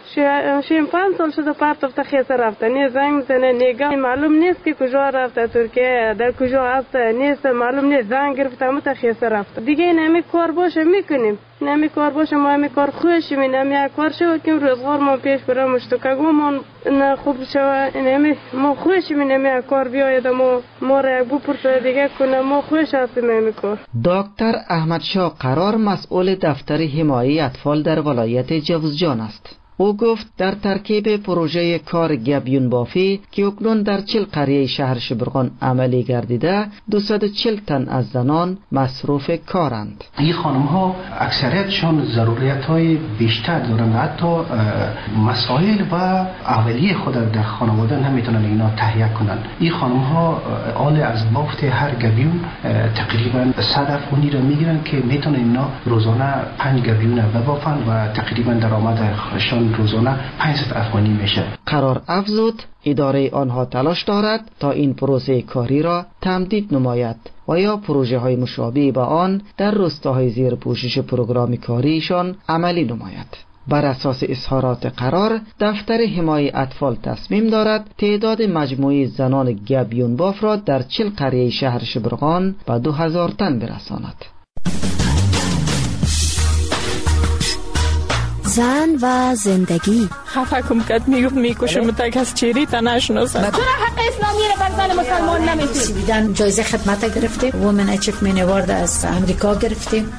5 سال شده پرتفته خیسه رفته، نه زنگ میزنه نگاه معلوم نیست که کجا رفته، ترکیه در کجا هست نیست معلوم نیست، زنگ گرفته مت خیسه رفته. دیگه این همی کار باشه میکنیم، نمی کار باشه ما همی کار خوشی می نمی کار شو که روزگار ما پیش برم مشتکگو ما نه خوب شو نمی ما خوشی می نمی کار بیاید ما را یک بپرسه دیگه کنه ما خوش هستیم نمی کار. دکتر احمد شاه قرار مسئول دفتر حمایت اطفال در ولایت جوزجان است. او گفت در ترکیب پروژه کار گابیون بافی که اکنون در 40 قریه شهر شبرغان عملی گردیده 240 تن از زنان مصروف کارند. این خانم ها اکثریتشان ضروریت های بیشتر دارند، حتی مسائل و اولیه خود در خانواده نمیتونن اینا تهیه کنن. این خانم ها آل از بافت هر گابیون تقریبا 100 افغانی را میگیرن که میتونن اینا روزانه 5 گابیون ببافن و تقریبا درآمدشان روزانه 500 افغانی میشه. قرار افزود اداره آنها تلاش دارد تا این پروسه کاری را تمدید نماید و یا پروژه های مشابه به آن در روستاهای زیر پوشش پروگرام کاریشان عملی نماید. بر اساس اظهارات قرار دفتر حمایت اطفال تصمیم دارد تعداد مجموعی زنان گابیون باف را در 40 قریه شهر شبرغان به 2000 تن برساند. زن و زندگی. خفه کم کت میکشم تا کس چیری تا نشناسم. حق اسلامی را بر زن مسلمان نمیتونی. جایزه خدمت گرفتیم، وومن اچیومنت اوارد از امریکا گرفتیم.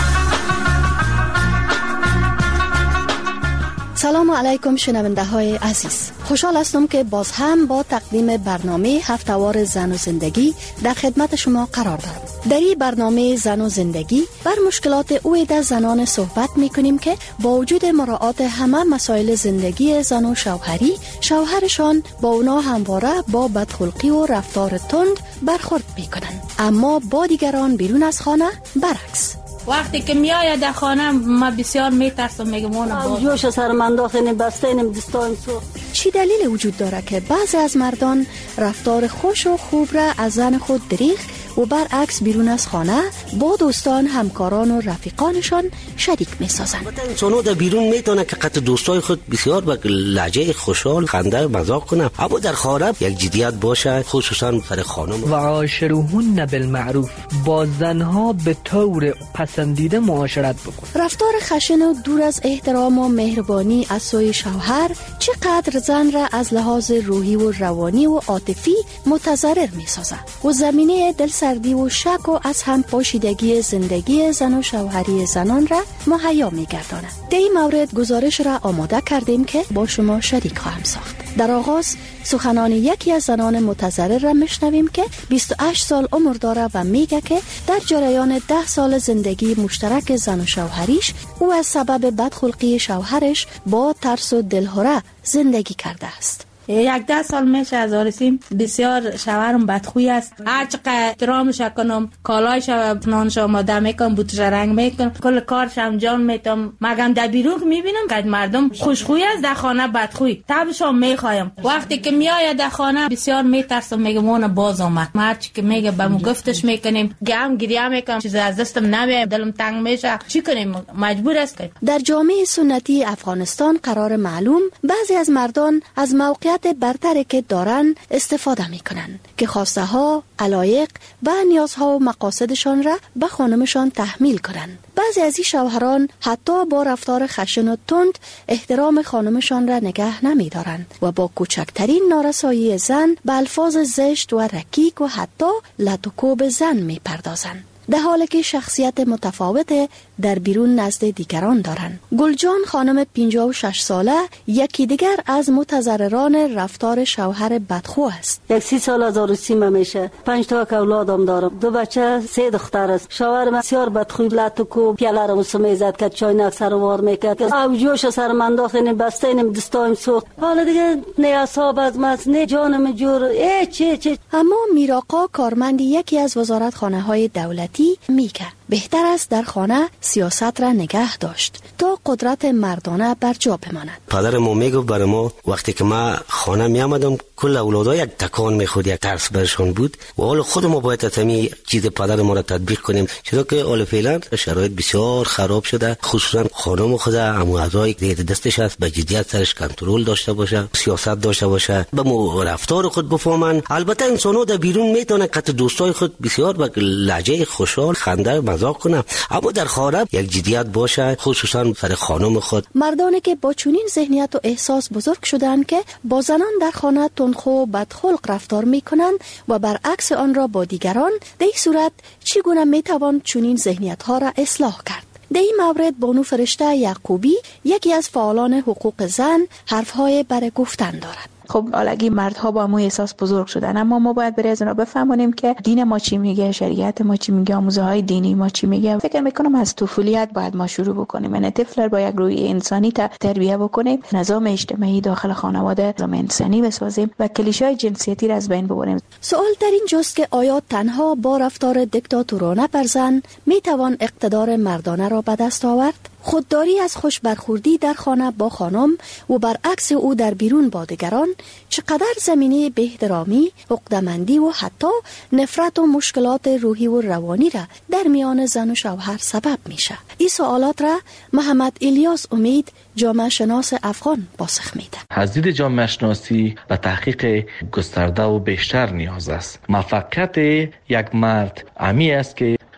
سلام علیکم شنونده های عزیز، خوشحال هستم که باز هم با تقدیم برنامه هفتهوار زن و زندگی در خدمت شما قرار دارم. در این برنامه زن و زندگی بر مشکلات اویده زنان صحبت می کنیم که با وجود مراعات همه مسائل زندگی زن و شوهری، شوهرشان با اونا همواره با بدخلقی و رفتار تند برخورد می کنند، اما با دیگران بیرون از خانه برعکس. وقتی که میآید در خانه ما بسیار میترسم، میگم اون جوش سر من داخل بستین دستان سو. چی دلیل وجود داره که بعضی از مردان رفتار خوش و خوب را از زن خود دریغ و برعکس بیرون از خانه با دوستان، همکاران و رفیقانشان شریک میسازند؟ انسانو در بیرون میتونه که قط دوستای خود بسیار با لهجه خوشحال خنده مذاق کنه، اما در خانه یک جدیت باشه، خصوصا سر خانم. و عاشروهن بالمعروف، با زنها به طور پسندیده معاشرت بکن. رفتار خشن و دور از احترام و مهربانی از سوی شوهر چقدر زن را از لحاظ روحی و روانی و عاطفی متضرر میسازه و زمینه دلسردی و شک و از هم پاشیدگی زندگی زن و شوهری زنان را مهیا می‌گرداند. در این مورد گزارش را آماده کردیم که با شما شریک خواهم ساخت. در آغاز سخنان یکی از زنان متضرر را میشنویم که 28 سال عمر داره و میگه که در جریان 10 سال زندگی مشترک زن و شوهریش او از سبب بدخلقی شوهرش با ترس و دلهره زندگی کرده است. 10 سال میشه از آرسیم، بسیار شوهرم بدخوی است. هر چقدر احترامش کنم، کالایش نانش آماده میکنم، بوتش رنگ میکنم، کل کارش انجام میدم، مگم در بیرون میبینم که مردم خوشخوی است، در خانه بدخوی. تبشم میخوایم. وقتی که میآید در خانه بسیار میترسم، میگم اون باز آمد. هرچی که میگه بهمون گفتش میکنیم، گم گریه میکنم، چیز از دستم نمیاد، دلم تنگ میشه. چی کنیم؟ مجبور است. در جامعه سنتی افغانستان قرار معلوم بعضی از مردان از موقعیت برتری که دارن استفاده میکنن که خواسته ها، علایق و نیازها و مقاصدشان را به خانمشان تحمیل کنن. بعضی از این شوهران حتی با رفتار خشن و تند احترام خانمشان را نگه نمیدارند و با کوچکترین نارسایی زن به الفاظ زشت و رکیک و حتی لط و کوب زن میپردازند، در حالی که شخصیت متفاوت در بیرون نزد دیگران دارند. گلجان خانم 56 ساله یکی دیگر از متضرران رفتار شوهر بدخو است. 30 سال از عروسیم میشه، 5 تا اولادم دارم، 2 بچه، 3 دختر است. شوهرم بسیار بدخوی، لط و کوب، پیاله رو میزد که چای سر وار میکرد، او جوش سر من داخل بستین دستایم سوخت. حالا دیگه نه اعصاب از مس، نه جانم جور، چه. اما میراقا کارمند یکی از وزارتخانه‌های دولتی میگه بهتر است در خانه سیاست را نگه داشت تا قدرت مردانه بر جا بماند. پدر ما میگفت برای ما وقتی که ما خانه می آمدم کل اولادها یک تکان میخورد، یک ترس برشان بود و حال خود ما باید تمی چیز پدر ما را تطبیق کنیم، چرا که حال فعلا شرایط بسیار خراب شده، خصوصا خانم خود اموازای دیگه دستش است به جدیت سرش کنترل داشته باشه، سیاست داشته باشه، به مو رفتار خود بفهمن. البته انسانو در بیرون میتونه قط دوستای خود بسیار با لهجه خوشحال خنده مذاق کنه، اما در خانه یک جدیت باشه، خصوصا سر خانم خود. مردانی که با چنین ذهنیت و احساس بزرگ شدند که با زنان در خانه تندخو و بدخلق رفتار میکنند و برعکس آن را با دیگران، در این صورت چگونه میتوان چنین ذهنیت ها را اصلاح کرد؟ در این مورد بانو فرشته یعقوبی یکی از فعالان حقوق زن حرفهای برای گفتن دارد. خب الگی مردها با مو احساس بزرگ شدن، اما ما باید برای از اونا بفهمونیم که دین ما چی میگه، شریعت ما چی میگه، آموزه های دینی ما چی میگه. فکر میکنم از طفولیت باید ما شروع بکنیم، یعنی طفل با یک روی انسانی تربیت بکنیم، نظام اجتماعی داخل خانواده نظام انسانی بسازیم و کلیشه‌های جنسیتی را از بین ببریم. سوال در این جاست که آیا تنها با رفتار دیکتاتورانه بر زن میتوان اقتدار مردانه را به دست آورد؟ خودداری از خوش برخوردی در خانه با خانم و برعکس او در بیرون با دیگران چقدر زمینه بهدرامی، عقده‌مندی و حتی نفرت و مشکلات روحی و روانی را در میان زن و شوهر سبب میشه؟ این سوالات را محمد الیاس امید جامعه شناس افغان پاسخ میده. از دید جامعه شناسی و تحقیق گسترده و بیشتر نیاز است. موفقیت یک مرد امی است که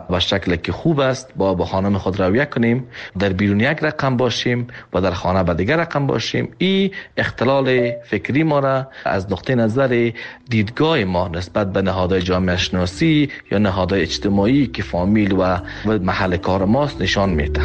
و شکلی که خوب است با خانم خود رویه کنیم، در بیرون یک رقم باشیم و در خانه به دیگر رقم باشیم. این اختلال فکری ما را از نقطه نظر دیدگاه ما نسبت به نهادهای جامعه شناسی یا نهادهای اجتماعی که فامیل و محل کار ماست نشان میده.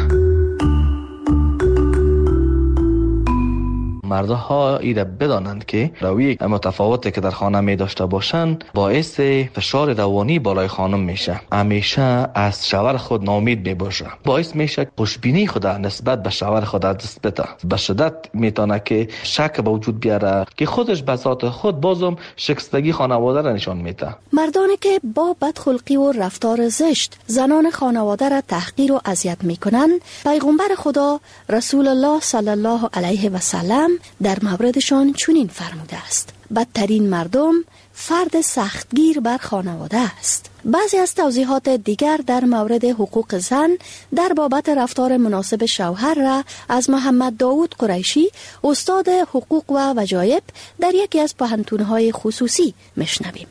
مردها ایره بدانند که روی متفاوتی که در خانه می داشته باشند باعث فشار روانی بالای خانم میشه. همیشه از شوهر خود ناامید می باشه، باعث میشه خوشبینی خود نسبت به شوهر خود از دست بده. به شدت میتونه که شک به وجود بیاره که خودش به ذات خود بازم شکستگی خانواده را نشان میده. مردانی که با بدخلقی و رفتار زشت زنان خانواده را تحقیر و اذیت میکنند، پیغمبر خدا رسول الله صلی الله علیه و سلم در موردشان چنین فرموده است: بدترین مردم فرد سختگیر بر خانواده است. بعضی از توضیحات دیگر در مورد حقوق زن در بابت رفتار مناسب شوهر را از محمد داوود قریشی، استاد حقوق و وجایب در یکی از پوهنتون‌های خصوصی میشنویم.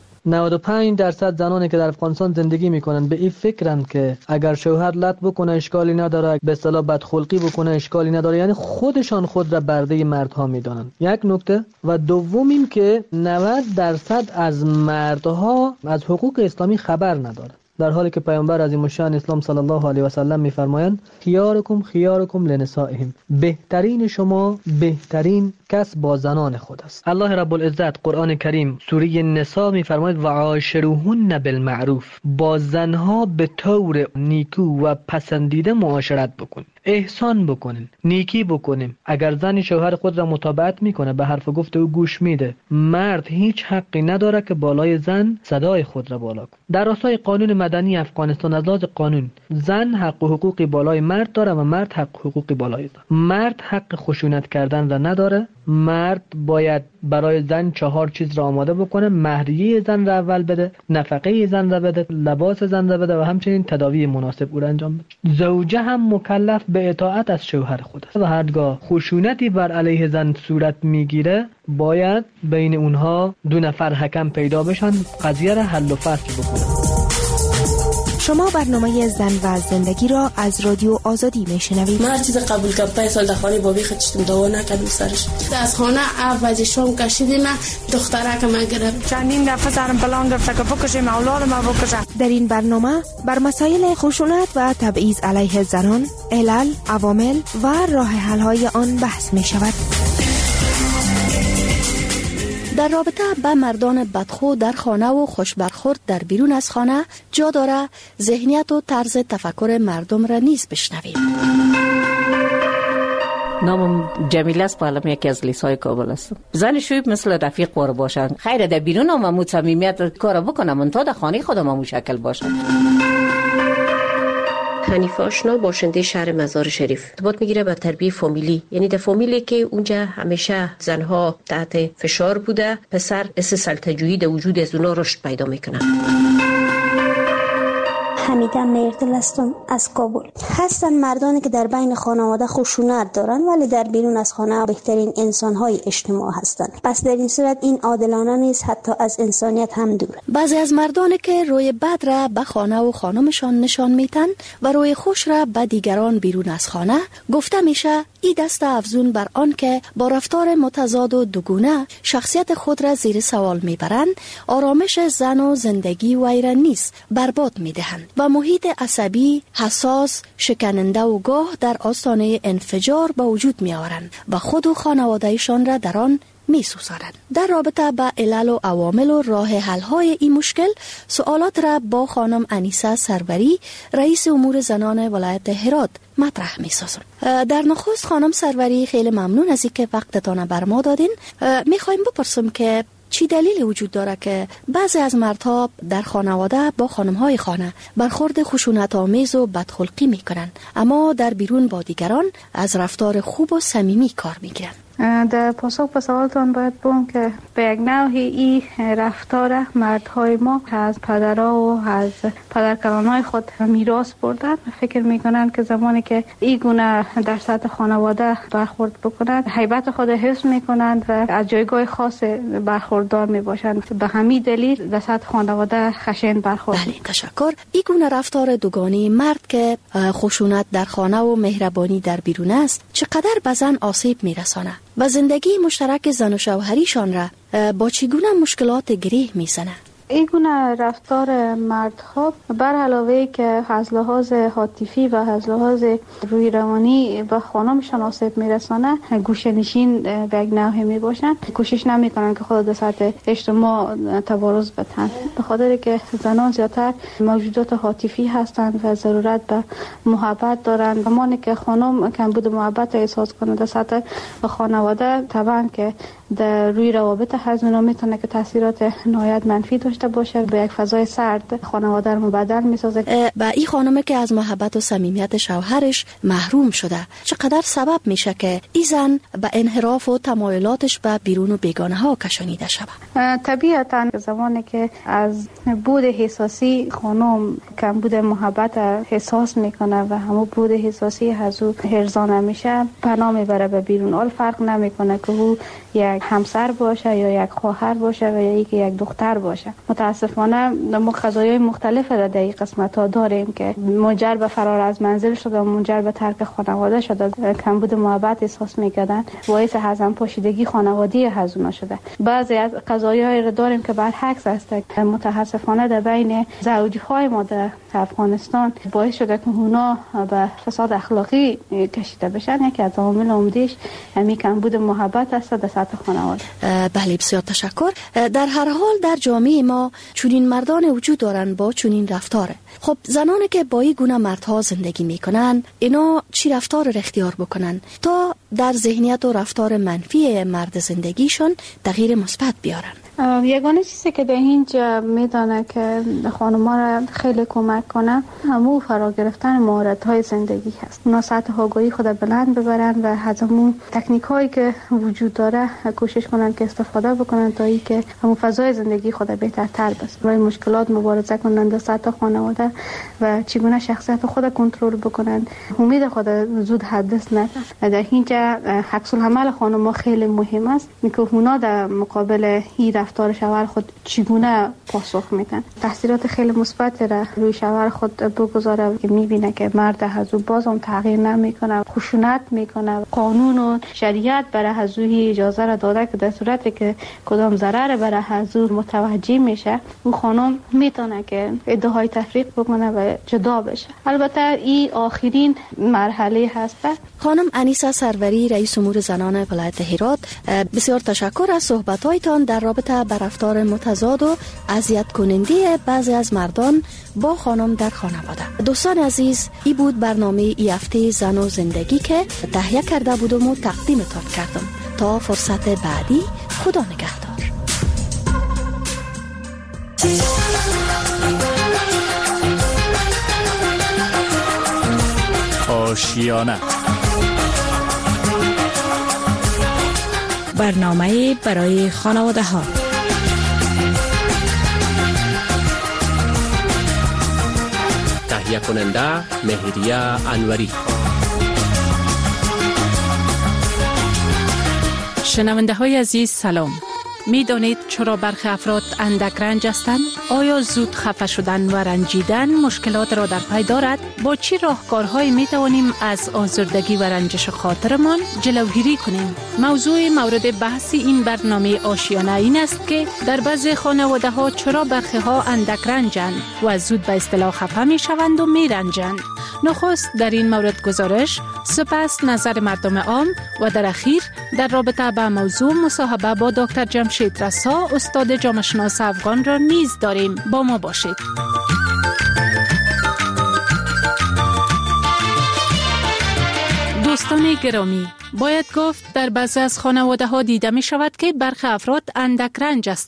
95% زنانی که در افغانستان زندگی میکنن به این فکرند که اگر شوهر لط بکنه اشکالی نداره، به اصطلاح بدخلقی بکنه اشکالی نداره، یعنی خودشان خود را برده مردها میدانند. یک نکته. و دوم این که 90% از مردها از حقوق اسلامی خبر ندارند، در حالی که پیامبر عظیم الشأن اسلام صلی الله علیه و سلم میفرمایند خیارکم لنسائهم، بهترین شما بهترین کس با زنان خود است. الله رب العزت قرآن کریم سوره نساء میفرماید و عاشروهن بالمعروف، با زنها به طور نیکو و پسندیده معاشرت بکنید، احسان بکنید، نیکی بکنید. اگر زن شوهر خود را مطابقت میکنه، به حرف گفت او گوش میده، مرد هیچ حقی نداره که بالای زن صدای خود را بالا کنه. در راستای قانون مدنی افغانستان از لحاظ قانون زن حق و حقوقی بالای مرد داره و مرد حق و حقوقی بالای زن. مرد حق خشونت کردن را نداره. مرد باید برای زن 4 چیز را آماده بکنه: مهریه زن را اول بده، نفقه زن را بده، لباس زن را بده و همچنین تداوی مناسب او را انجام بده. زوجه هم مکلف به اطاعت از شوهر خود است و هرگاه خشونتی بر علیه زن صورت میگیره باید بین اونها 2 نفر حکم پیدا بشن، قضیه را حل و فصل بکنن. شما برنامه زن و زندگی را از رادیو آزادی میشنوید. من هر چیز قبول کردم 5 سال در خانه بابی خودم دوا نکردم سرش. از خانه اول شام کشیدیم، دختره که من گرفت چندین دفعه سرم پلان گرفت که بکشم اولادم بکشم. در این برنامه بر مسائل خشونت و تبعیض علیه زنان، علل، عوامل و راه حل های آن بحث می شود. در رابطه با مردان بدخو در خانه و خوشبرخورد در بیرون از خانه جا داره ذهنیت و طرز تفکر مردم را نیز بشنویم. نامم جمیله است، پالم یکی از لیسای کابل است. زن شویب مثل رفیق بار باشن، خیره در بیرون هم امود صمیمیت کار بکنم، من تا در خانه خودم امود شکل باشن. حنیفه آشنا باشنده شهر مزار شریف، ارتباط میگیره به تربیه فامیلی، یعنی در فامیلی که اونجا همیشه زنها تحت فشار بوده، پسر سلطجویی در وجود از اونا رشد پیدا میکنه. حمیده میردل هستم از کابل. هستن مردانی که در بین خانواده خشونت دارن ولی در بیرون از خانه بهترین انسان‌های اجتماع هستند. پس در این صورت این عادلانه نیست، حتی از انسانیت هم دوره. بعضی از مردانی که روی بد را به خانه و خانمشان نشان میتن و روی خوش را به دیگران بیرون از خانه، گفته میشه این دست افزون بر آن که با رفتار متضاد و دوگونه شخصیت خود را زیر سوال میبرند، آرامش زن و زندگی وی را نیز برباد میدهند و محیط عصبی، حساس، شکننده و گاه در آستانه انفجار به وجود می آورند و خود و خانوادهشان را در آن می سوزانند. در رابطه با علل و عوامل و راه حل های این مشکل سوالات را با خانم انیسه سروری، رئیس امور زنان ولایت هرات مطرح می سازم. در نخست خانم سروری، خیلی ممنون از اینکه وقتتان بر ما دادین. می خوایم بپرسم که چی دلیل وجود داره که بعضی از مردها در خانواده با خانم‌های خانه برخورد خشونت‌آمیز و بدخلقی می‌کنند، اما در بیرون با دیگران از رفتار خوب و صمیمی کار می‌گیرند؟ در پاسخ به سوالتان باید بگم که به یک نوعی این رفتار مردهای ما از پدرها و از پدرکلانهای خود میراث بردن. فکر میکنن که زمانی که این گونه در سطح خانواده برخورد بکنند هیبت خود حفظ میکنند و از جایگاه خاص برخوردار میباشند. به همین دلیل در سطح خانواده خشن برخورد. بله، تشکر. این گونه رفتار دوگانه مرد که خشونت در خانه و مهربانی در بیرون است چقدر به زن آسیب میرسانه و زندگی مشترک زن و شوهریشان را با چگونه مشکلات گره میزنه؟ این گونه رفتار مردها بر علاوه که از لحاظ عاطفی و از لحاظ روی روانی به خانمشان آسیب میرسانه، گوشه‌نشین به یک نوعی میباشند. کوشش نمیکنن که خود در سطح اجتماع تبارز بدن، به خاطر که زنان زیادتر موجودات عاطفی هستند و ضرورت به محبت دارند. زمانی که خانم کمبود محبت احساس کنه در سطح خانواده، طبعا که در روی روابط هزینه میتونه که تاثیرات نهایت منفی داشته باشه، به یک فضای سرد خانواده رو مبدل میسازه. و این خانم که از محبت و صمیمیت شوهرش محروم شده چقدر سبب میشه که این زن به انحراف و تمایلاتش به بیرون و بیگانه ها کشانیده شود؟ طبیعتا زمانی که از بود احساسی خانم کمبود محبت احساس میکنه و همون بود احساسی هزو هرزانه میشه، پناه میبره به بیرون. اول فرق نمیکنه که او یک همسر باشه یا یک خواهر باشه و یا یک دختر باشه. متاسفانه ما قضایای مختلف در این قسمت ها داریم که منجر به فرار از منزل شده، منجر به ترک خانواده شده، کمبود محبت احساس میکردن، باعث هضم پاشیدگی خانوادگی هزونا شده. بعضی از قضایایی را داریم که برعکس است. متاسفانه در بین زوجهای ما در افغانستان باعث شده که اونا به فساد اخلاقی کشیده بشن. یکی از عوامل عمده‌اش همین کمبود محبت است در سطح خانواده. بله، بسیار تشکر. در هر حال در جامعه ما چنین مردان وجود دارند با چنین رفتاره. خب زنانی که با این گونه مردها زندگی میکنن اینا چی رفتار را اختیار بکنن تا در ذهنیت و رفتار منفی مرد زندگیشون تغییر مثبت بیارن؟ یگانه چیزی که در اینجا میدانه که خانم‌ها را خیلی کمک کنه همون فرا گرفتن مهارت‌های زندگی هست. اونا سطح آگاهی خود بلند ببرن و از همون تکنیک‌هایی که وجود داره کوشش کنن که استفاده بکنن تا اینکه همون فضای زندگی خود بهترتر بشه. برای مشکلات مبارزه کنن در سطح خانواده و چگونه شخصیت خود کنترل بکنن، امید خود زود حدث نکنن. در اینجا عکس العمل خانم‌ها خیلی مهم است که اونا در مقابل رفتار شوهر خود چگونه پاسخ میدن. تاثیرات خیلی مثبت را روی شوهر خود بگذاره که میبینه که مرد هزو بازم تغییر نمیکنه، خشونت میکنه. قانون و شریعت برای هزوی اجازه را داده که در صورتی که کدام ضرر برای هزو متوجه میشه اون خانم میتونه که ادعای تفریق بکنه و جدا بشه. البته این آخرین مرحله هست. خانم انیسه سروری، رئیس امور زنان ولایت هرات، بسیار تشکر از صحبت‌هایتان در رابطه با رفتار متضاد و اذیت کننده بعضی از مردان با خانم در خانواده. دوستان عزیز، این بود برنامه ای هفته زن و زندگی که تهیه کرده بودم و تقدیمتان کردم. تا فرصت بعدی، خدا نگهدار. آشیانه، برنامه برای خانواده ها. تهیه کننده مهریه انوری. شنونده های عزیز سلام. می دانید چرا برخی افراد اندک رنج هستند؟ آیا زود خفه شدن و رنجیدن مشکلات را در پی دارد؟ با چی راهکارهایی می توانیم از آزردگی و رنجش خاطرمان جلوگیری کنیم؟ موضوع مورد بحث این برنامه آشیانه این است که در بعضی خانواده ها چرا برخی ها اندک رنجند و زود به اصطلاح خفه می شوند و می رنجند. نخست در این مورد گزارش، سپس نظر مردم عام و در اخیر در رابطه با موضوع مصاحبه با دکتر جمشید رسا، استاد جامعه شناس افغان را نیز داریم. با ما باشید. دوستان گرامی، باید گفت در بعضی از خانواده ها دیده می شود که برخی افراد اندک رنج هستند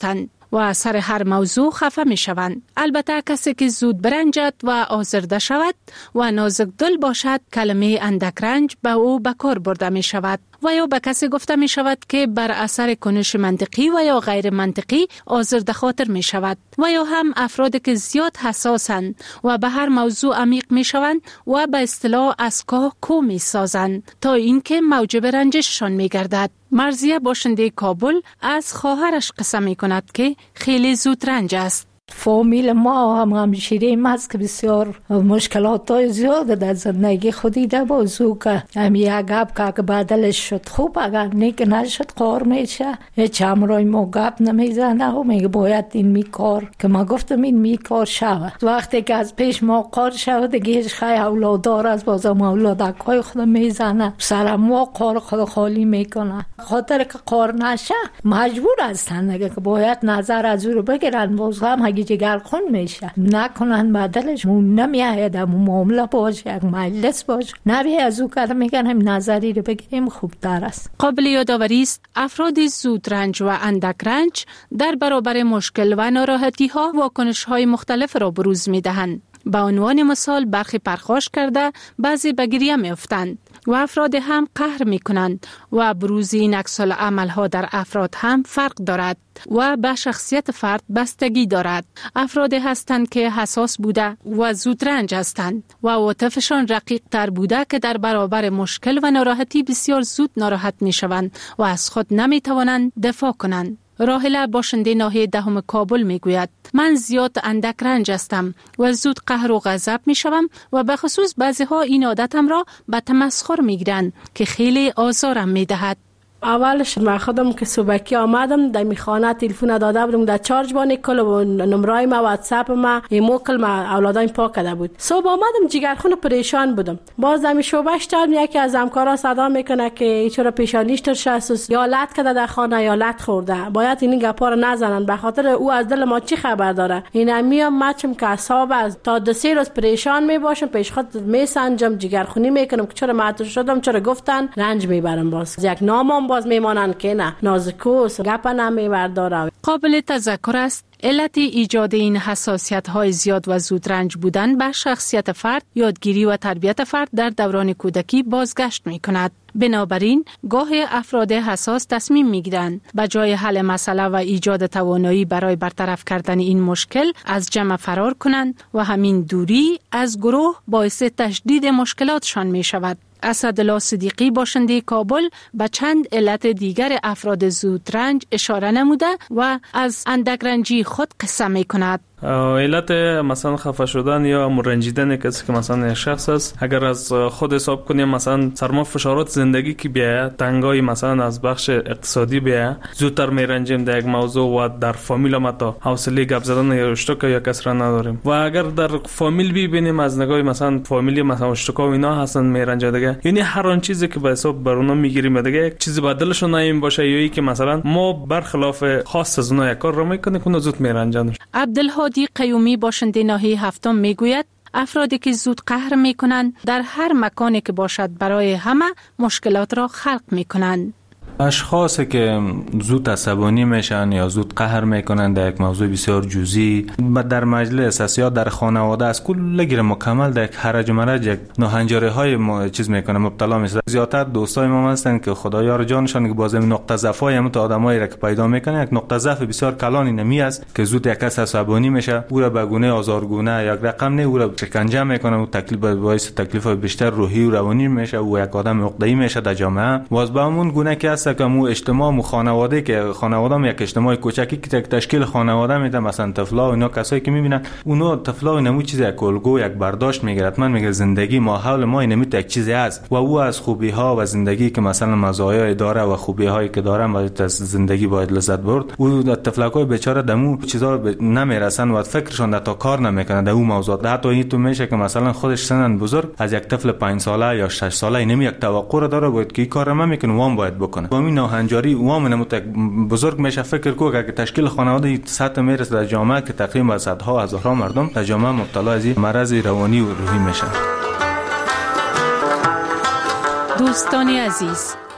و سر هر موضوع خفه می شوند. البته کسی که زود برنجد و آزرده شود و نازک دل باشد کلمه اندک رنج به او به کار برده می شود و یا به کسی گفته می شود که بر اثر کنش منطقی و یا غیر منطقی آزرده خاطر می شود و یا هم افرادی که زیاد حساسند و به هر موضوع عمیق می شوند و به اصطلاح از کاه کو می سازند تا اینکه موجب رنجششان می گردد. مرضیه باشنده کابل از خواهرش قصه می کند که خیلی زود رنج است. فامیل ما هم همشیریم است که بسیار مشکلات های زیاده در زندگی خودی ده بازو که همی گپ که اگه بدلش شد خوب اگر نیک نشد قار میشه هیچ همرای ما گپ نمیزنه و میگه باید این میکار که ما گفتم این میکار شود وقتی که از پیش ما قار شود دیگه هیچ خیلی اولادار از بازم اولادک های خود میزنه سر ما قار خود خالی میکنه خاطر که قار نشه مجبور هستن دیگه که باید نظر از او رو بگیرن باز هم جگر خون میشه نکنن بدلش نمیاید همون معامله باشه یک مجلس باشه نبیه از او که میگن هم نظری رو بگیریم خوبتر است. قابل یادآوری است افراد زود رنج و اندک رنج در برابر مشکل و ناراحتی ها واکنش های مختلف را بروز میدهند. به عنوان مثال برخی پرخاش کرده بعضی به گریه میافتند و افراد هم قهر میکنند و بروز این عکس العمل ها در افراد هم فرق دارد و به شخصیت فرد بستگی دارد. افراد هستند که حساس بوده و زود رنج هستند و عاطفشان رقیق تر بوده که در برابر مشکل و ناراحتی بسیار زود ناراحت می شوند و از خود نمی توانند دفاع کنند. راحله باشنده ناحیه دهم کابل می گوید من زیاد اندک رنج هستم و زود قهر و غضب می شوم و به خصوص بعضی ها این عادتم را به تمسخر می گیرند که خیلی آزارم می دهد. اولش من خودم که صبحکی آمدم در میخانه تلفن داده بودم در چارج بانی کل و نمرای ما واتساپ ما ایموکل ما اولادایم پاک کرده بود صبح آمدم جگرخون پریشان بودم باز در شعبه شدم یکی از همکارا صدا میکنه که چرا پیشانیش ترشست یا لط کرده در خانه یا لط خورده باید این گپا رو نزنن به خاطر او از دل ما چی خبر داره این میام مچم که اعصاب از تا 2-3 روز پریشان میباشم پیش خود میسنجم جگرخونی میکنم که چرا معطل شدم چرا گفتن رنج میبرم باز یک نامم باز میمانن که نه نازکوس گپ نمیبرداره. قابل تذکر است علت ایجاد این حساسیت های زیاد و زود رنج بودن به شخصیت فرد، یادگیری و تربیت فرد در دوران کودکی بازگشت می کند. بنابراین گاه افراد حساس تصمیم می گیرند به جای حل مسئله و ایجاد توانایی برای برطرف کردن این مشکل از جمع فرار کنند و همین دوری از گروه باعث تشدید مشکلاتشان می شود. اسدالله صدیقی باشنده کابل به چند علت دیگر افراد زودرنج اشاره نموده و از اندک رنجی خود قصه می کند. علت مثلا خفه شدن یا رنجیدن کسی که مثلا شخص است، اگر از خود حساب کنیم مثلا سرما فشارات زندگی که بیاید، تنگای مثلا از بخش اقتصادی بیاید، زودتر میرنجیم در یک موضوع و در فامیل ما تا حوصله گپ زدن یا اشتکا یا کس را نداریم. و اگر در فامیل ببینیم از نگاه مثلا فامیلی مثلا اشتکا و اینا هستن میرنجه دیگه، یعنی هر آن چیزی که به حساب بر اونا میگیریم دیگه یک چیزی بدلشون نیم باشه یا که مثلا ما برخلاف خاص از اونا یک کار را میکنیم که زود میرنجن. عبدالهادی قیومی باشنده ناحیه هفتم میگوید افرادی که زود قهر میکنند در هر مکانی که باشد برای همه مشکلات را خلق میکنند. اشخاصی که زود عصبانی میشن یا زود قهر میکنن در یک موضوع بسیار جزئی در مجلس است یا در خانواده است کلگیر مکمل در یک حرج و مرج یک ناهنجاری های چیز میکنه مبتلا میشه. زیادتر دوستای ما هستن که خدایا رو جانشان که بازم نقطه ضعف های هم تو آدمایی را که پیدا میکنه یک نقطه ضعف بسیار کلانی نمی است که زود یک کس عصبانی میشه او را به گونه آزارگونه یک رقم نه او را شکنجه میکنه و تکلیف باعث تکلیف بیشتر روحی و روانی میشه و یک آدم عقده‌ای میشه در جامعه. باز با همون گونه که است که مو اجتماع و خانواده که خانواده یک اجتماع کوچکی که تشکیل خانواده میده مثلا طفلا و اینا کسایی که میبینن اونا طفلا و نمو چیز یک الگو یک برداشت میگیرد. من میگم زندگی ماحول ما اینمی یک چیزی است و او از خوبی ها و زندگی که مثلا مزایای داره و خوبی هایی که داره باید از زندگی باید لذت برد. او طفلکای بیچاره دمو چیزا نمیرسن و فکرشون تا کار نمیکنه در اون موضوع. حتی این تو میشه که مثلا خودش سنن بزرگ از یک طفل 5 ساله یا 6 ساله اینمی یک توقع داره باید که این کار ما میکنه وام باید بکنه. ناهنجاری وام نموت بزرگ میشه. فکر کو که تشکیل خانواده سطح میرسه در جامعه که تقریبا صدها هزارها مردم در جامعه مبتلا از مرض روانی و روحی میشن. دوستان عزیز،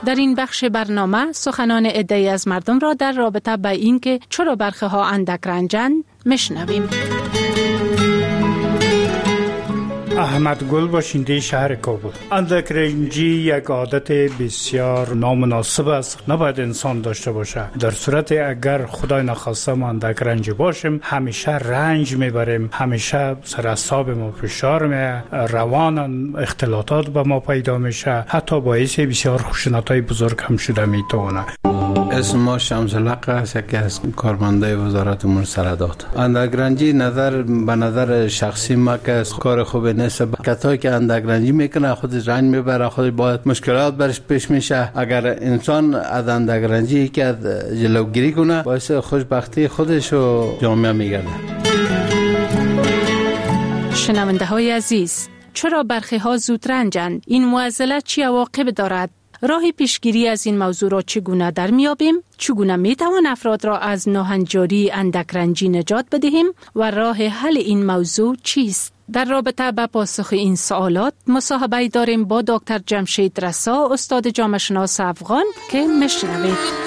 در این بخش برنامه سخنان عده‌ای از مردم را در رابطه با اینکه چرا برخی ها اندک رنجند میشنویم. احمد گل باشنده شهر کابل. اندک رنجی یک عادت بسیار نامناسب است، نباید انسان داشته باشه. در صورت اگر خدای نخواسته ما اندک رنجی باشیم همیشه رنج میبریم، همیشه سر اعصاب ما فشار میاد، روان اختلالات به ما پیدا میشه، حتی باعث بسیار خشونت‌های بزرگ هم شده میتونه. اسم ما شمس الحق است که از کارمنده وزارت امور سرحدات. اندک رنجی به نظر شخصی ما که کار خوب نیست. کسایی که اندک رنجی میکنه خودش رنج میبره، خودش باید مشکلات برش پیش میشه. اگر انسان از اندک رنجی که از جلوگیری کنه باعث خوشبختی خودش و جامعه میگرده. شنونده های عزیز، چرا برخی ها زود رنجند؟ این معضله چی عواقب دارد؟ راه پیشگیری از این موضوع را چگونه در میابیم؟ چگونه میتوان افراد را از ناهنجاری اندک رنجی نجات بدهیم و راه حل این موضوع چیست؟ در رابطه با پاسخ این سوالات مصاحبه داریم با دکتر جمشید رسا، استاد جامعه شناس افغان که میشنوید.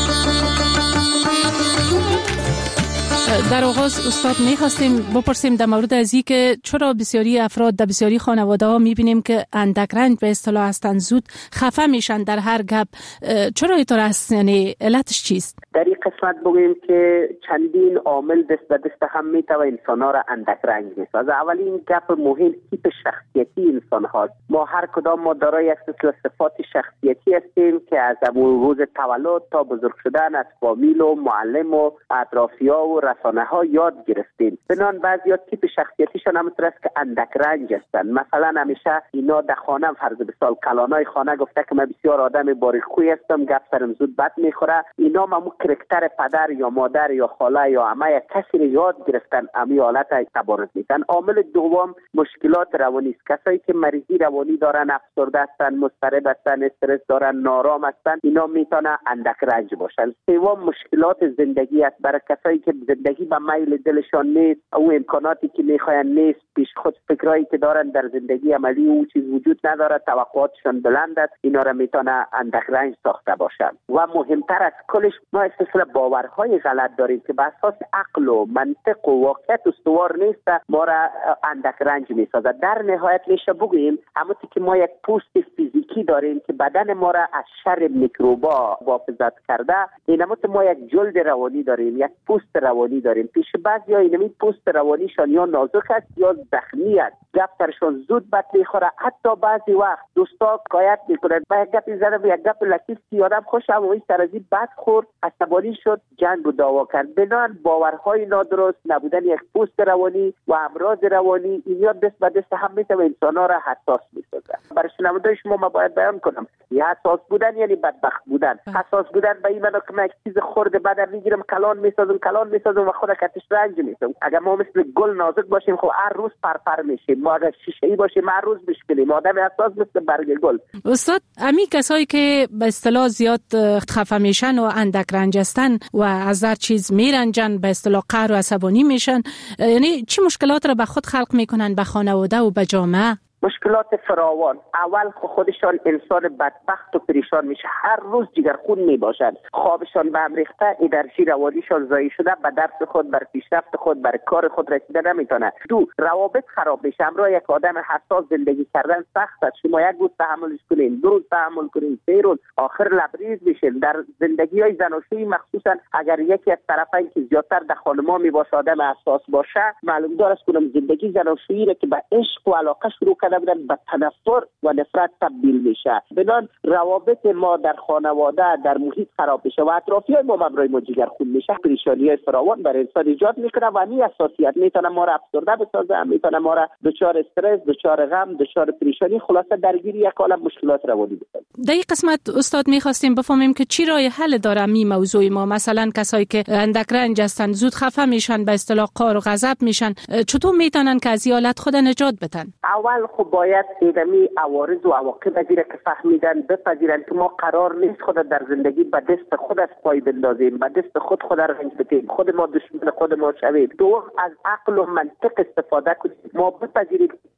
در آغاز استاد می‌خواستیم بپرسیم در مورد از این که چرا بسیاری افراد در بسیاری خانواده‌ها می‌بینیم که اندک رنج به اصطلاح هستند، زود خفه میشن در هر گپ. چرا اینطور است؟ یعنی علتش چیست؟ در این قسمت بگوییم که چندین عامل دست به دست هم میتونه انسان‌ها را اندک رنج میسازه. اولین گپ مهم تیپ شخصیتی انسان هاست. ما هر کدام ما دارای یک سلسله صفات شخصیتی هستیم که از روز تولد تا بزرگ شدن از فامیل و معلم و اطرافیان و رسانه ها یاد گرفتیم. بنان بعضیا تیپ شخصیتیشان همونطور است که اندک رنج هستند. مثلا همیشه اینا در خانه فرض به مثال کلانای خانه گفته که من بسیار آدم باریک‌خوی هستم، گپ سرم زود بد میخوره. اینا ممو کرکتر پدر یا مادر یا خاله یا عمه یا کسی رو یاد گرفتن، امی حالت تبارز میتن. عامل دوم مشکلات روانی است. کسایی که مریضی روانی دارن، افسرده هستن، مضطرب هستن، استرس دارن، نارام هستن، اینا میتونه اندک رنج باشن. سوم مشکلات زندگی است. برای کسایی که زندگی به میل دلشان نیست، او امکاناتی که میخواین نیست، پیش خود فکرایی که دارن در زندگی عملی او چیز وجود نداره، توقعاتشان بلند است، اینا را میتونه اندک رنج ساخته باشن. و مهمتر از کلش ما اصلا باورهای غلط داریم که به اساس عقل و منطق و واقعیت استوار نیست، ما را اندک رنج میسازه. در نهایت میشه بگوییم همونطور که ما یک پوست فیزیکی داریم که بدن ما را از شر میکروبا محافظت کرده، اینم ما یک جلد روانی داریم، یک پوست روانی داریم. پیش بعضیا اینمی پوست روانیشان یا نازک است یا زخمی است، گپ سرشان زود بد میخوره. حتی بعضی وقت دوستا حکایت میکنن با یک گپ زدم، یک گپ لطیف یادم خوشم و این سرازی بد خورد، عصبانی شد، جنگ و دعوا کرد. بنان باورهای نادرست، نبودن یک پوست روانی و امراض روانی، اینا دست به دست هم میتونه انسان‌ها را حساس میسازه. برای شنوندگان شما ما باید بیان کنم، یه حساس بودن یعنی بدبخت بودن. حساس بودن به این معنی که من یک چیز خورده بعد میگیرم کلان میسازم و خود کتش رنج میسازم. اگر ما مثل گل نازک باشیم خب هر روز پرپر میشیم، ما اگر شیشه‌ای باشیم هر روز مشکلیم. آدم حساس مثل برگ گل. استاد، امی کسایی که به اصطلاح زیاد خفه میشن و اندک رنج هستن و از هر چیز میرنجن، به اصطلاح قهر و عصبانی میشن، یعنی چه مشکلات را به خود خلق میکنن، به خانواده و به جامعه؟ مشکلات فراوان. اول خودشان انسان بدبخت و پریشان میشه، هر روز جگرخون میباشن، خوابشان به هم ریخته، انرژی روانیشان ضایع شده، به درس خود، بر پیشرفت خود، بر کار خود رسیده نمیتونه. دو، روابط خراب میشه. همراه یک آدم حساس زندگی کردن سخت است. شما یک روز تحملش کنین، دو روز تحمل کنین، سه روز، آخر لبریز میشین. در زندگی‌های زناشویی مخصوصا اگر یکی از طرفین که زیادتر در خانم‌ها میباشه، آدم حساس باشه، معلوم داره کنم زندگی زناشویی را که به عشق و علاقه شروع بودن به تنفر و نفرت تبدیل میشه. بدان روابط ما در خانواده، در محیط خراب میشه و اطرافیان ما مبرای ما جگرخون میشه. پریشانی‌های فراوان برای انسان ایجاد میکنه و این اساسیت میتونه ما را افسرده بسازه، میتونه ما را دچار استرس، دچار غم، دچار پریشانی، خلاصه درگیر یک عالم مشکلات روانی بکنه. در این قسمت استاد میخواستیم بفهمیم که چی راه حل داره می موضوع ما. مثلا کسایی که اندک رنج هستن، زود خفه میشن، به اصطلاح قهر و غضب میشن، چطور میتونن که از این حالت خود نجات بدن؟ اول خب باید ایدمی عوارض و عواقب از که فهمیدن بپذیرن که ما قرار نیست خود در زندگی به دست خود از پای بندازیم، به دست خود رنج بدیم، خود ما دشمن خود ما شویم. دو، از عقل و منطق استفاده کنیم. ما بپذیریم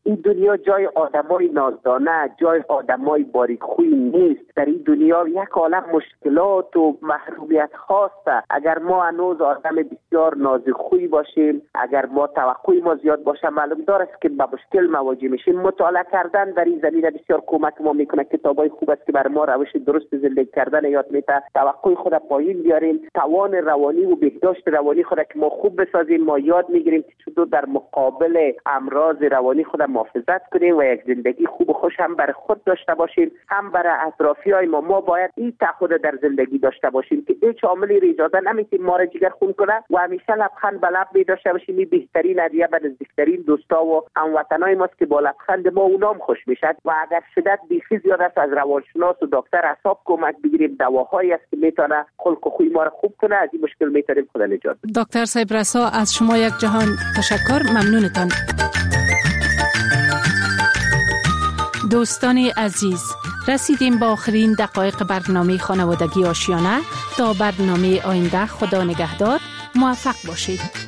این دنیا جای آدمای نازدانه، جای آدمای باریکخوی نیست. در این دنیا یک عالم مشکلات و محرومیت هاست. اگر ما هنوز آدم بسیار نازکخوی باشیم، اگر ما توقع ما زیاد باشه، معلوم دارست که با مشکل مواجه میشیم. مطالعه کردن در این زمینه بسیار کمک ما میکنه. کتابای خوب است که برای ما روش درست زندگی کردن یاد میده. توقع خود پایین بیاریم، توان روانی و بهداشت روانی خود که ما خوب بسازیم. ما یاد میگیریم که چطور در مقابل امراض روانی خود محافظت کنیم و یک زندگی خوب و خوش هم برای خود داشته باشیم، هم برای اطرافیای ما. ما باید این تعهد در زندگی داشته باشیم که هیچ عاملی را اجازه نمیدیم ما را جگر خون کنه و همیشه لبخند به لب داشته باشیم. این بهترین هدیه به نزدیکترین دوستا و هموطنای ماست که با لبخند ما اونام خوش میشد. و اگر شدت بیخی زیاد است، از روانشناس و دکتر اعصاب کمک بگیریم. دواهایی است که میتونه خلق و خوی ما را خوب کنه. از این مشکل میتونیم خود نجات بدیم. دکتر صاحب رسا، از شما یک جهان تشکر. ممنونتان. دوستان عزیز، رسیدیم با آخرین دقایق برنامه خانوادگی آشیانه. تا برنامه آینده، خدا نگهدار، موفق باشید.